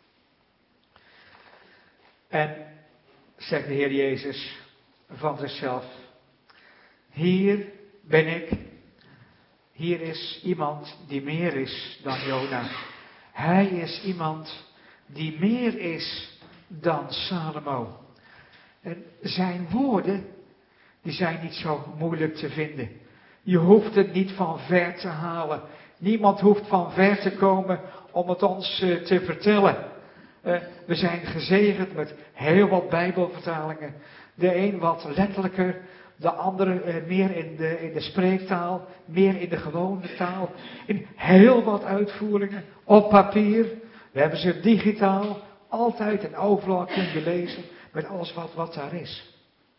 En, zegt de Heer Jezus van zichzelf, hier ben ik, hier is iemand die meer is dan Jona. Hij is iemand die meer is dan Salomo. En zijn woorden, die zijn niet zo moeilijk te vinden. Je hoeft het niet van ver te halen. Niemand hoeft van ver te komen om het ons uh, te vertellen. Uh, we zijn gezegend met heel wat Bijbelvertalingen. De een wat letterlijker, de andere uh, meer in de, in de spreektaal, meer in de gewone taal. In heel wat uitvoeringen, op papier. We hebben ze digitaal, altijd en overal kun je lezen met alles wat, wat daar is.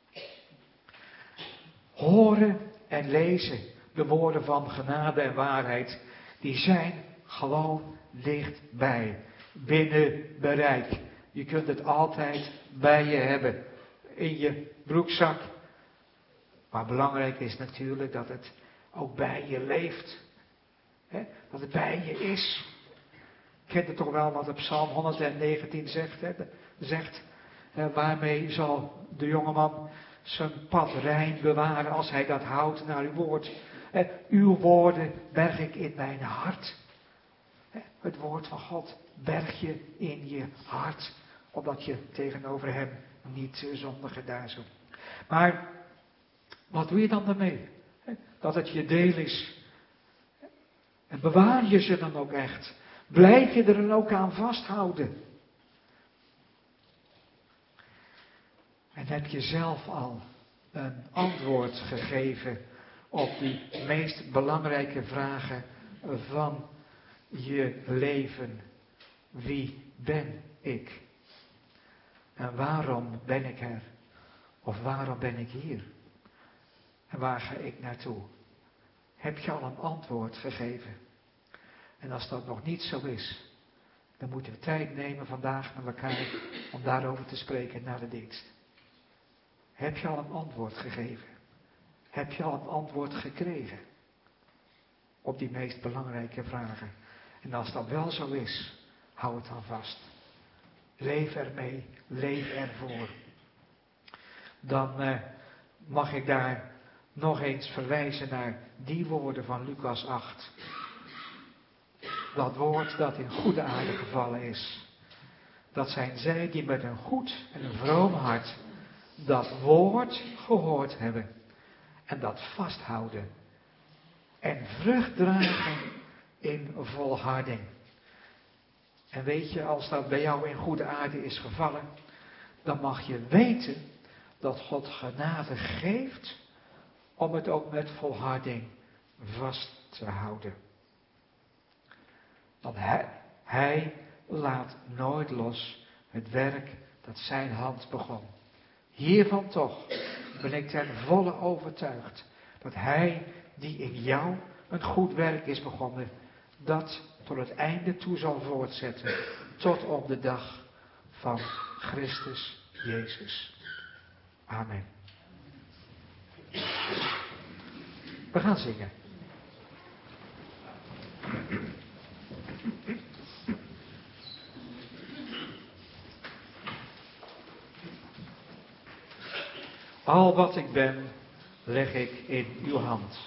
Horen en lezen de woorden van genade en waarheid, die zijn gewoon dichtbij, binnen bereik. Je kunt het altijd bij je hebben, in je broekzak. Maar belangrijk is natuurlijk dat het ook bij je leeft. Hè? Dat het bij je is. Je kent het toch wel wat de Psalm honderdnegentien zegt. Hè? Zegt, eh, waarmee zal de jongeman zijn pad rein bewaren als hij dat houdt naar uw woord. Eh, uw woorden berg ik in mijn hart. Eh, het woord van God berg je in je hart. Opdat je tegenover hem niet zondigen daar zo. Maar Wat doe je dan daarmee? Dat het je deel is. En bewaar je ze dan ook echt? Blijf je er dan ook aan vasthouden? En heb je zelf al een antwoord gegeven op die meest belangrijke vragen van je leven? Wie ben ik? En waarom ben ik er? Of waarom ben ik hier? En waar ga ik naartoe? Heb je al een antwoord gegeven? En als dat nog niet zo is, dan moeten we tijd nemen vandaag met elkaar om daarover te spreken na de dienst. Heb je al een antwoord gegeven? Heb je al een antwoord gekregen op die meest belangrijke vragen? En als dat wel zo is, hou het dan vast. Leef ermee, leef ervoor. Dan eh, mag ik daar nog eens verwijzen naar die woorden van Lucas acht. Dat woord dat in goede aarde gevallen is. Dat zijn zij die met een goed en een vroom hart dat woord gehoord hebben. En dat vasthouden. En vrucht dragen in volharding. En weet je, als dat bij jou in goede aarde is gevallen, dan mag je weten dat God genade geeft om het ook met volharding vast te houden. Want hij, hij laat nooit los het werk dat zijn hand begon. Hiervan toch ben ik ten volle overtuigd dat hij die in jou een goed werk is begonnen, dat tot het einde toe zal voortzetten, tot op de dag van Christus Jezus. Amen. We gaan zingen. Al wat ik ben, leg ik in uw hand.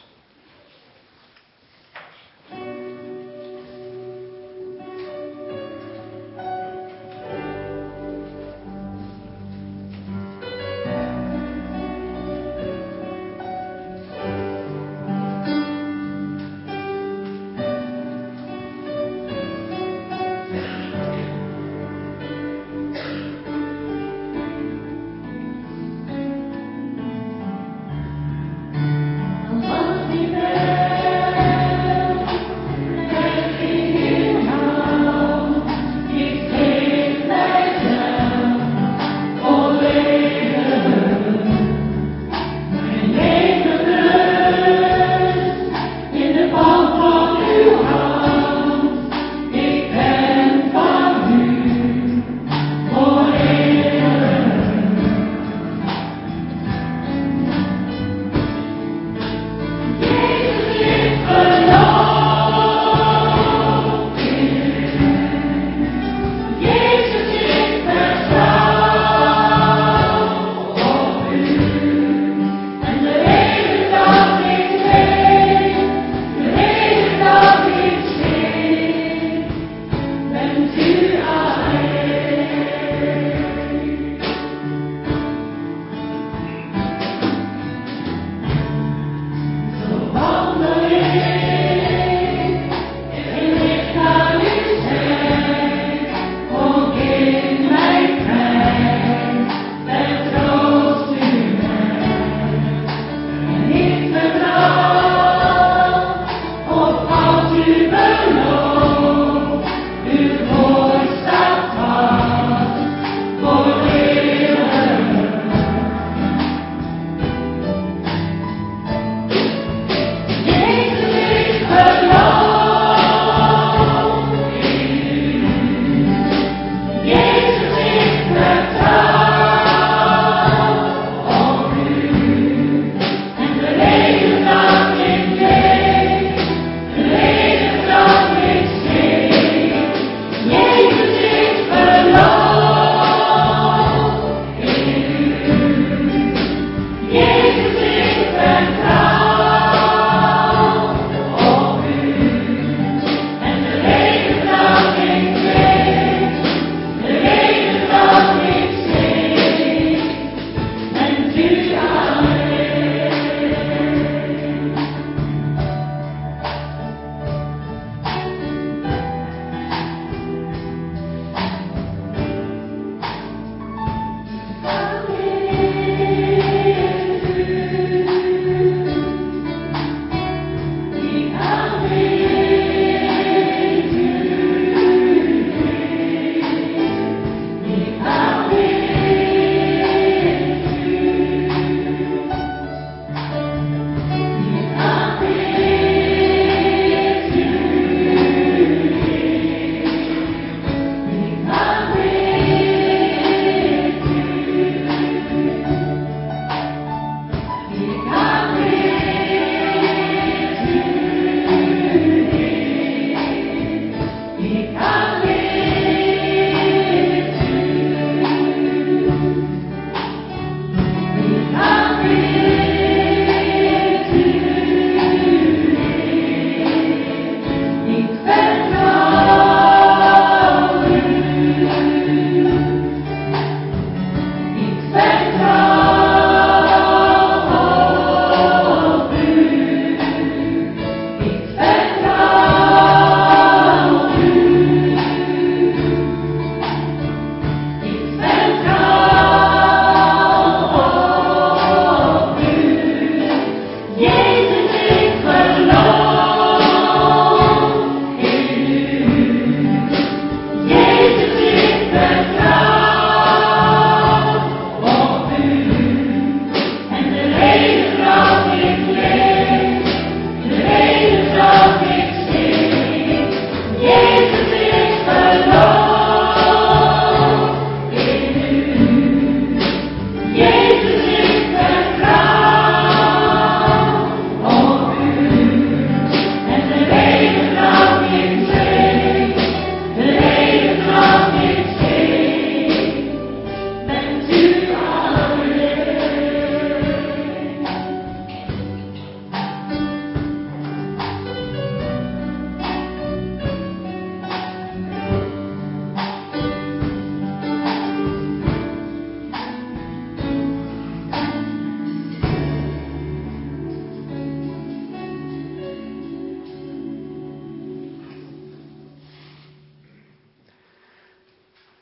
Bent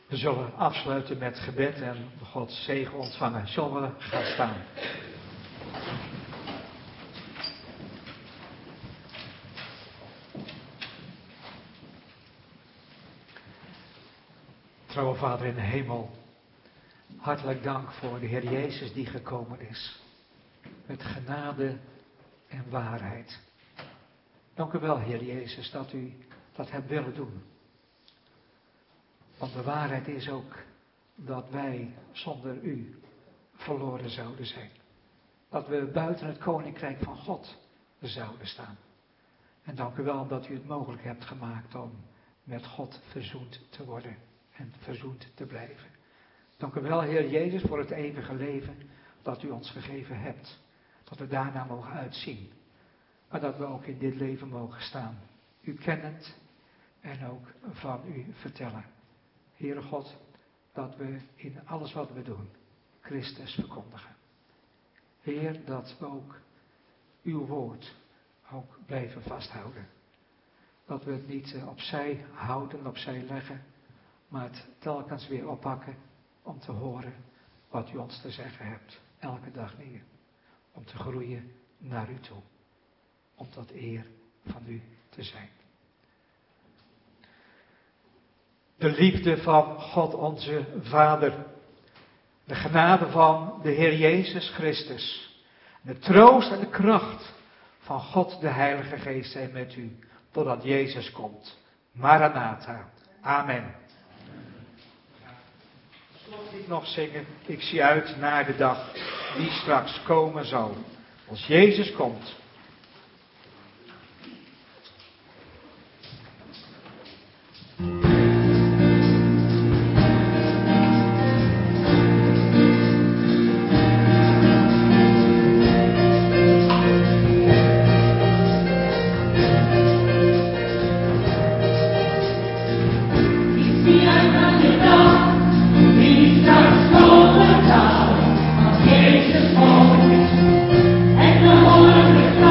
We zullen afsluiten met gebed en Gods zegen ontvangen. Zullen we gaan staan? Trouwe Vader in de hemel, hartelijk dank voor de Heer Jezus die gekomen is. Met genade en waarheid. Dank u wel, Heer Jezus, dat u dat hebt willen doen. Want de waarheid is ook dat wij zonder u verloren zouden zijn. Dat we buiten het koninkrijk van God zouden staan. En dank u wel dat u het mogelijk hebt gemaakt om met God verzoend te worden en verzoend te blijven. Dank u wel, Heer Jezus, voor het eeuwige leven dat u ons gegeven hebt. Dat we daarna mogen uitzien. Maar dat we ook in dit leven mogen staan. U kennend en ook van u vertellen. Heere God, dat we in alles wat we doen, Christus verkondigen. Heer, dat we ook uw woord ook blijven vasthouden. Dat we het niet opzij houden, opzij leggen, maar het telkens weer oppakken om te horen wat u ons te zeggen hebt. Elke dag weer. Om te groeien naar u toe. Om tot eer van u te zijn. De liefde van God onze Vader. De genade van de Heer Jezus Christus. De troost en de kracht van God de Heilige Geest zijn met u. Totdat Jezus komt. Maranatha. Amen. Slot ik nog zingen. Ik zie uit naar de dag die straks komen zal. Als Jezus komt. Jesus, and the Lord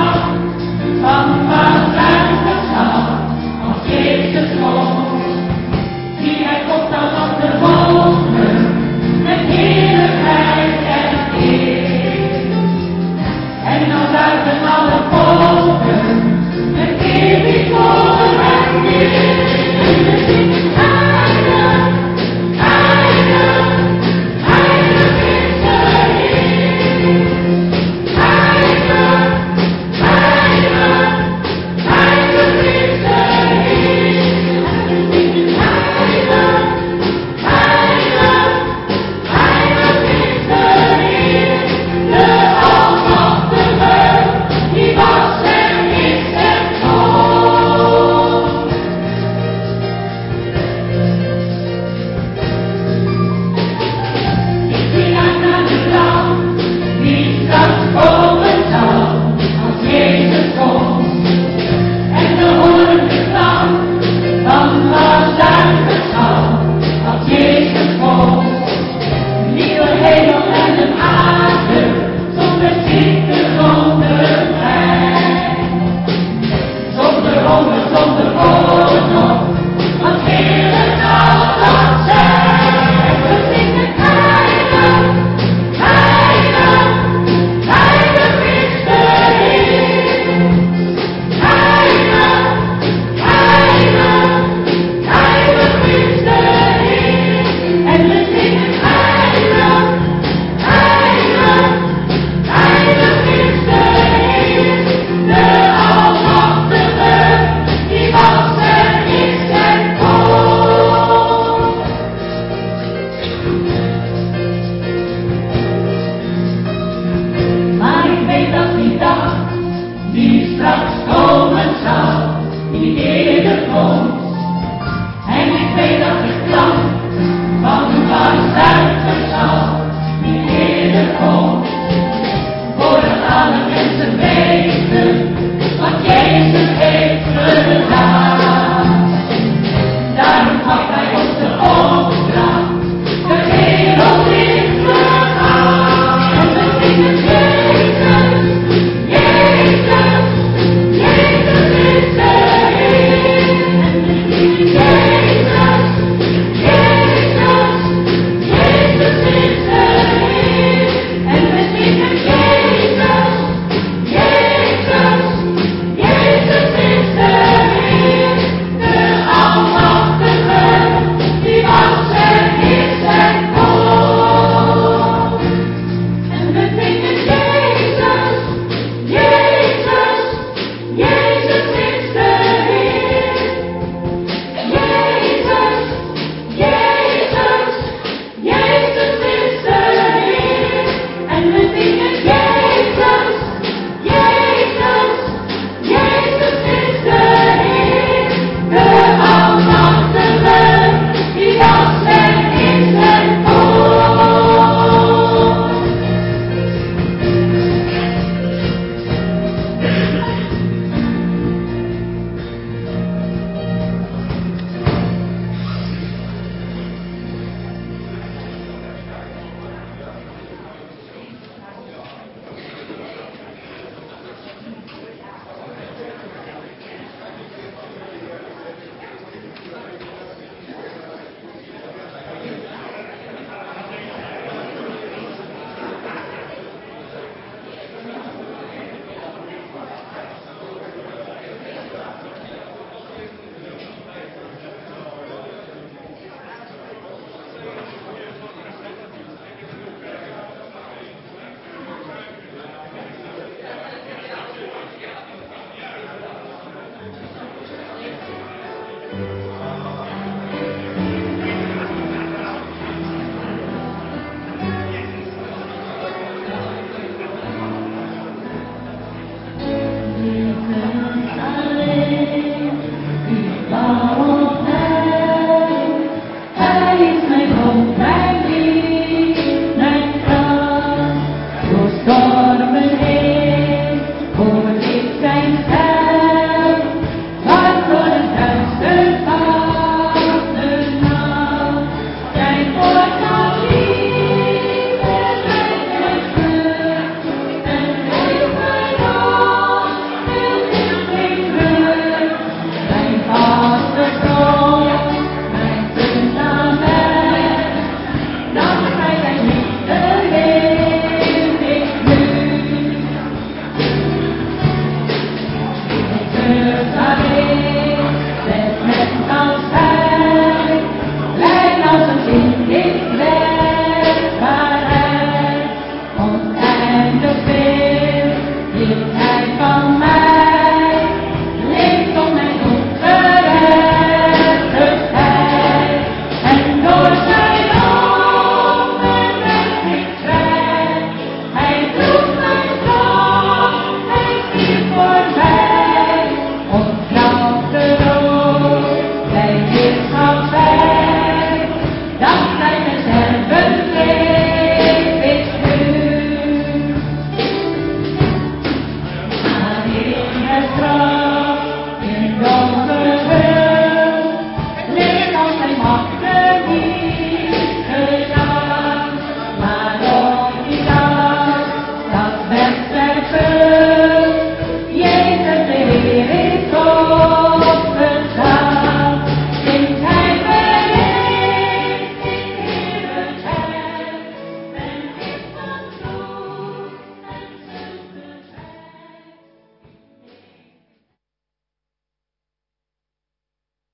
Amen.